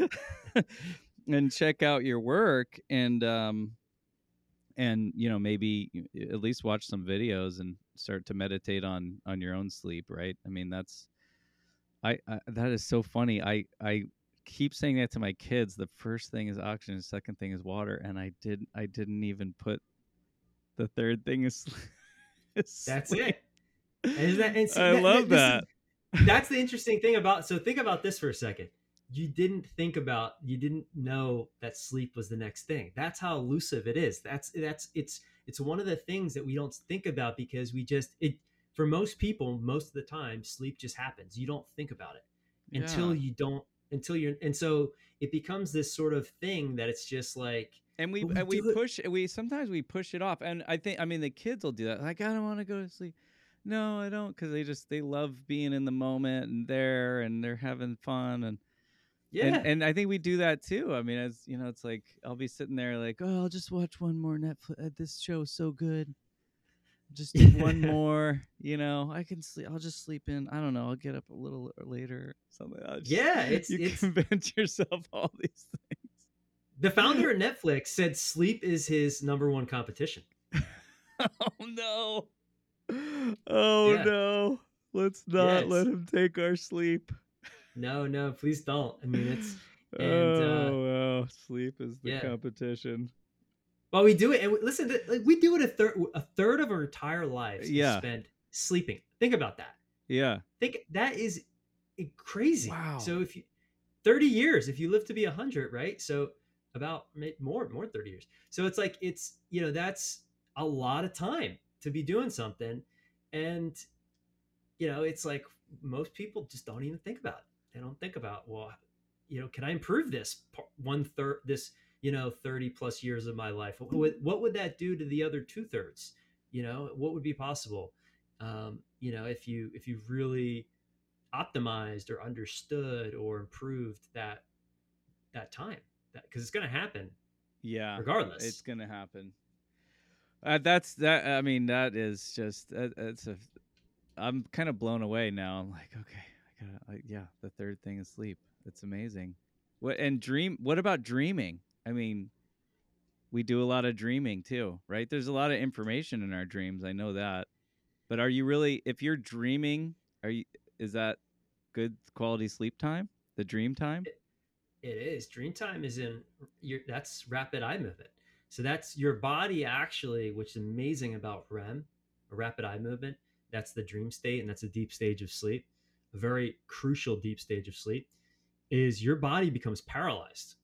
Speaker 1: and check out your work, and um and you know maybe at least watch some videos and start to meditate on on your own sleep, right? I mean, that's I, I that is so funny. I I keep saying that to my kids. The first thing is oxygen, the second thing is water, and I didn't I didn't even put the third thing is, is
Speaker 2: That's
Speaker 1: sleep.
Speaker 2: it. And is that and see,
Speaker 1: I
Speaker 2: that,
Speaker 1: love
Speaker 2: this
Speaker 1: that.
Speaker 2: Is, that's the interesting thing about. So think about this for a second. You didn't think about. You didn't know that sleep was the next thing. That's how elusive it is. That's that's it's it's one of the things that we don't think about because we just it for most people most of the time sleep just happens. You don't think about it
Speaker 1: Yeah.
Speaker 2: until you don't until you're and so it becomes this sort of thing that it's just like
Speaker 1: And we
Speaker 2: but
Speaker 1: and we
Speaker 2: do it-
Speaker 1: push we sometimes we push it off, and I think I mean the kids will do that. Like, I don't want to go to sleep. No, I don't, because they just they love being in the moment and there, and they're having fun, and
Speaker 2: yeah
Speaker 1: and and I think we do that too. I mean, as you know, it's like I'll be sitting there like, oh, I'll just watch one more Netflix. Uh, this show's so good. Just do one more. You know, I can sleep. I'll just sleep in. I don't know. I'll get up a little later. Something. I'll just,
Speaker 2: yeah it's
Speaker 1: you
Speaker 2: it's
Speaker 1: convince yourself all these things.
Speaker 2: the founder of Netflix said sleep is his number one competition.
Speaker 1: Oh no. Oh
Speaker 2: Yeah.
Speaker 1: no. Let's
Speaker 2: Yeah,
Speaker 1: not
Speaker 2: it's-
Speaker 1: let him take our sleep.
Speaker 2: No, no, please don't. I mean, it's and uh,
Speaker 1: oh wow. Sleep is the
Speaker 2: yeah.
Speaker 1: competition.
Speaker 2: well, we do it, and we, listen, th- like, we do it a third a third of our entire lives is
Speaker 1: Yeah.
Speaker 2: spent sleeping. Think about that.
Speaker 1: Yeah.
Speaker 2: Think that is i- crazy.
Speaker 1: Wow.
Speaker 2: So if you thirty years, if you live to be a hundred, right? So about may- more, more thirty years. So it's like it's you know that's a lot of time to be doing something, and you know it's like most people just don't even think about it. They don't think about well, you know, can I improve this p- one third this you know thirty plus years of my life? What would, what would that do to the other two thirds? You know, what would be possible? Um, you know, if you if you really optimized or understood or improved that that time that because it's going to happen
Speaker 1: Yeah.
Speaker 2: regardless.
Speaker 1: It's gonna happen. Uh, that's that. I mean, that is just. Uh, it's a. I'm kind of blown away now. I'm like, okay, I gotta. I, yeah, the third thing is sleep. It's amazing. What and dream? What about dreaming? I mean, we do a lot of dreaming too, right? There's a lot of information in our dreams. I know that. But are you really? If you're dreaming, are you? Is that good quality sleep time? The dream time?
Speaker 2: It is. Dream time is in your that's rapid eye movement. So that's your body actually, which is amazing about R E M, a rapid eye movement. That's the dream state, and that's a deep stage of sleep. A very crucial deep stage of sleep is your body becomes paralyzed.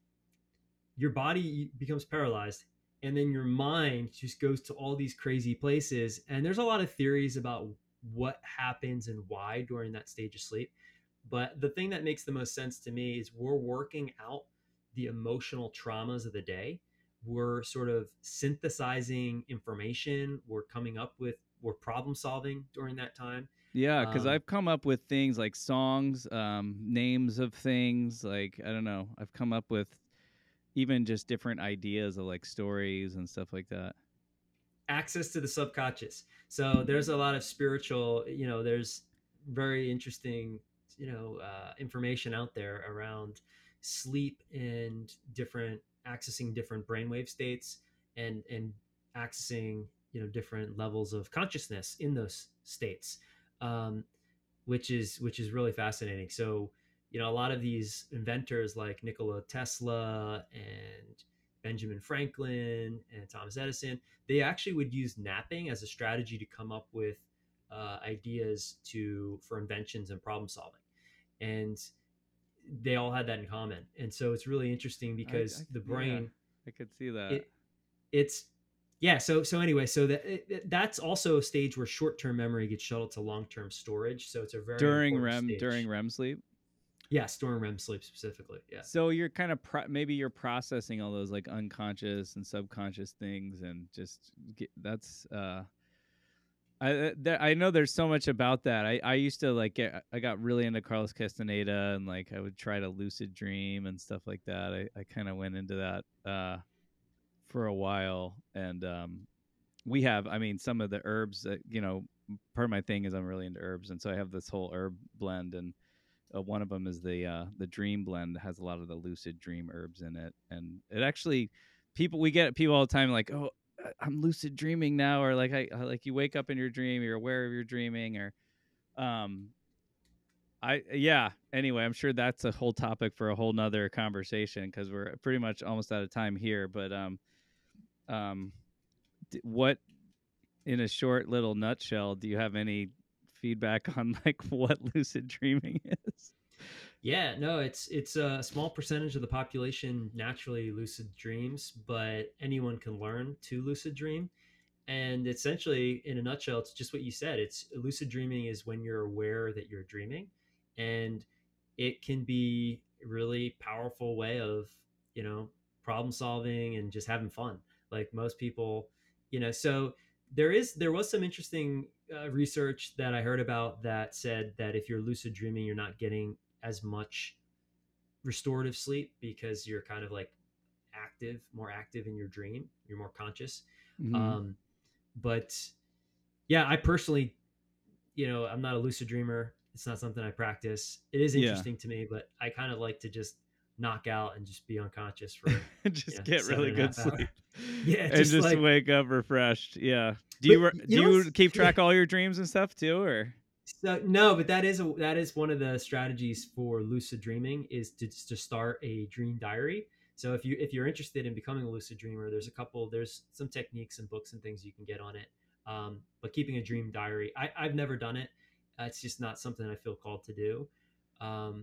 Speaker 2: Your body becomes paralyzed, and then your mind just goes to all these crazy places. And there's a lot of theories about what happens and why during that stage of sleep. But the thing that makes the most sense to me is we're working out the emotional traumas of the day. We're sort of synthesizing information. We're coming up with, we're problem solving during that time.
Speaker 1: Yeah, because
Speaker 2: Um,
Speaker 1: I've come up with things like songs, um, names of things. Like, I don't know. I've come up with even just different ideas of like stories and stuff like that.
Speaker 2: access to the subconscious. So there's a lot of spiritual, you know, there's very interesting, you know, uh, information out there around sleep and different accessing different brainwave states and and accessing you know different levels of consciousness in those states, um, which is which is really fascinating. So you know a lot of these inventors like Nikola Tesla and Benjamin Franklin and Thomas Edison, they actually would use napping as a strategy to come up with uh, ideas to for inventions and problem solving, and they all had that in common. And so it's really interesting because
Speaker 1: I,
Speaker 2: the
Speaker 1: yeah,
Speaker 2: brain,
Speaker 1: I could see that.
Speaker 2: it it's yeah. So so anyway, so that it, that's also a stage where short-term memory gets shuttled to long-term storage. So it's a very
Speaker 1: during
Speaker 2: important
Speaker 1: REM,
Speaker 2: stage.
Speaker 1: during REM sleep.
Speaker 2: Yes, during REM sleep specifically. Yeah.
Speaker 1: So you're kind of pro- maybe you're processing all those like unconscious and subconscious things, and just get, that's. uh I there, I know there's so much about that. I, I used to like get I got really into Carlos Castaneda, and like I would try to lucid dream and stuff like that. I, I kind of went into that uh, for a while, and um, we have I mean some of the herbs that you know part of my thing is I'm really into herbs, and so I have this whole herb blend, and uh, one of them is the uh, the dream blend that has a lot of the lucid dream herbs in it, and it actually people we get people all the time like, oh, I'm lucid dreaming now, or like I like you wake up in your dream, you're aware of your dreaming, or um I yeah. Anyway, I'm sure that's a whole topic for a whole nother conversation because we're pretty much almost out of time here. But um, um, d- what in a short little nutshell, do you have any feedback on like what lucid dreaming is?
Speaker 2: Yeah, no, it's it's a small percentage of the population naturally lucid dreams, but anyone can learn to lucid dream. And essentially, in a nutshell, it's just what you said. It's lucid dreaming is when you're aware that you're dreaming, and it can be a really powerful way of, you know, problem solving and just having fun. Like most people, you know, so there is there was some interesting uh, research that I heard about that said that if you're lucid dreaming, you're not getting as much restorative sleep because you're kind of like active, more active in your dream. You're more conscious.
Speaker 1: Mm-hmm.
Speaker 2: Um, but yeah, I personally, you know, I'm not a lucid dreamer. It's not something I practice. It is interesting yeah. to me, but I kind of like to just knock out and just be unconscious for
Speaker 1: just
Speaker 2: you know,
Speaker 1: get really good sleep.
Speaker 2: Yeah,
Speaker 1: and just, just like, wake up refreshed. Yeah. Do you, you do you keep track of all your dreams and stuff too, or?
Speaker 2: So, no, but that is a, that is one of the strategies for lucid dreaming is to to start a dream diary. So if you if you're interested in becoming a lucid dreamer, there's a couple there's some techniques and books and things you can get on it. Um, but keeping a dream diary, I, I've never done it. Uh, it's just not something I feel called to do. Um,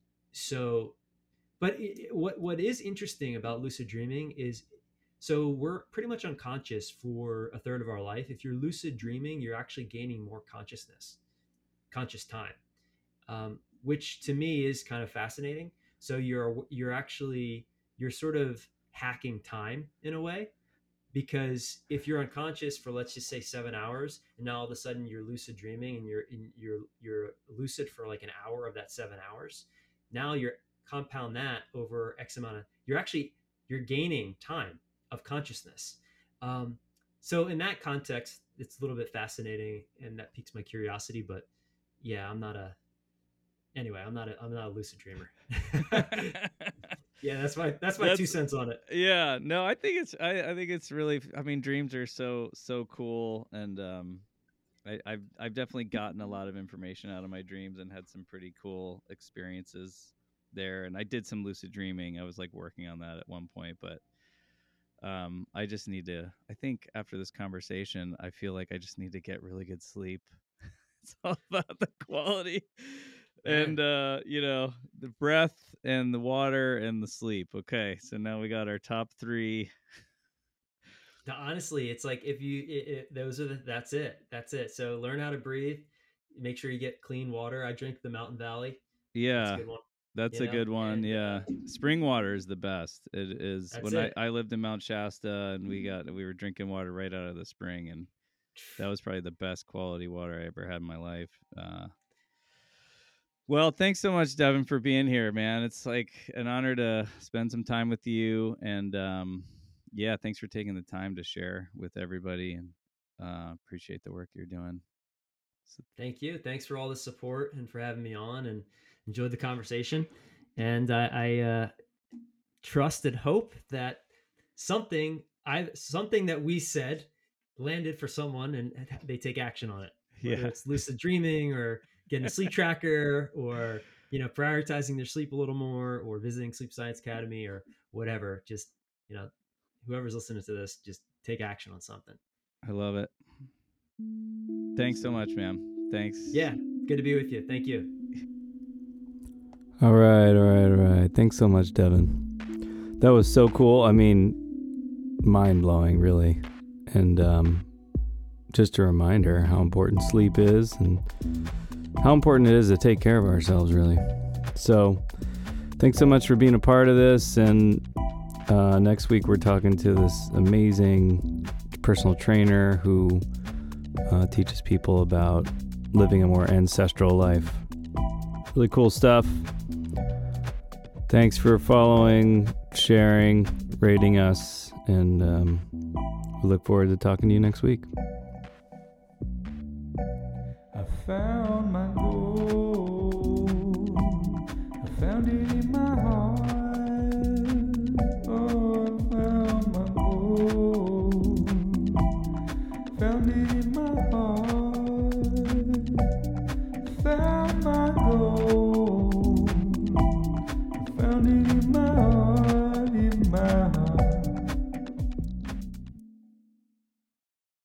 Speaker 2: so, but it, what what is interesting about lucid dreaming is, so we're pretty much unconscious for a third of our life. If you're lucid dreaming, you're actually gaining more consciousness, conscious time, um, which to me is kind of fascinating. So you're you're actually you're sort of hacking time in a way, because if you're unconscious for, let's just say, seven hours, and now all of a sudden you're lucid dreaming and you're in, you're you're lucid for like an hour of that seven hours, now you're compound that over X amount of, you're actually you're gaining time of consciousness. Um, so in that context, it's a little bit fascinating, and that piques my curiosity. But yeah, I'm not a anyway. I'm not a I'm not a lucid dreamer. Yeah, that's my that's my that's, two cents on it.
Speaker 1: Yeah, no, I think it's I, I think it's really. I mean, dreams are so so cool, and um, I, I've I've definitely gotten a lot of information out of my dreams and had some pretty cool experiences there. And I did some lucid dreaming. I was like working on that at one point, but um, I just need to. I think after this conversation, I feel like I just need to get really good sleep. It's all about the quality. And, uh, you know, the breath and the water and the sleep. Okay. So now we got our top three.
Speaker 2: Now, honestly, it's like if you, it, it, those are the, that's it. That's it. So learn how to breathe. Make sure you get clean water. I drink the Mountain Valley.
Speaker 1: Yeah. That's a good one. That's a good one. And, yeah. Uh, Spring water is the best. It is. When it. I, I lived in Mount Shasta, and we got, we were drinking water right out of the spring, and that was probably the best quality water I ever had in my life. Uh, Well, thanks so much, Devin, for being here, man. It's like an honor to spend some time with you. And um, yeah, thanks for taking the time to share with everybody, and uh, appreciate the work you're doing.
Speaker 2: So- Thank you. Thanks for all the support and for having me on, and enjoyed the conversation. And I, I uh, trust and hope that something I something that we said landed for someone and they take action on it. Whether yeah. it's lucid dreaming or getting a sleep tracker, or, you know, prioritizing their sleep a little more, or visiting Sleep Science Academy, or whatever. Just, you know, whoever's listening to this, just take action on something.
Speaker 1: I love it. Thanks so much, man. Thanks.
Speaker 2: Yeah. Good to be with you. Thank you.
Speaker 3: All right. All right. All right. Thanks so much, Devin. That was so cool. I mean, mind blowing, really. And, um, just a reminder how important sleep is, and how important it is to take care of ourselves, really. So thanks so much for being a part of this. And uh, next week we're talking to this amazing personal trainer who uh, teaches people about living a more ancestral life. Really cool stuff. Thanks for following, sharing, rating us, and um, we look forward to talking to you next week. Found my gold, I found it in my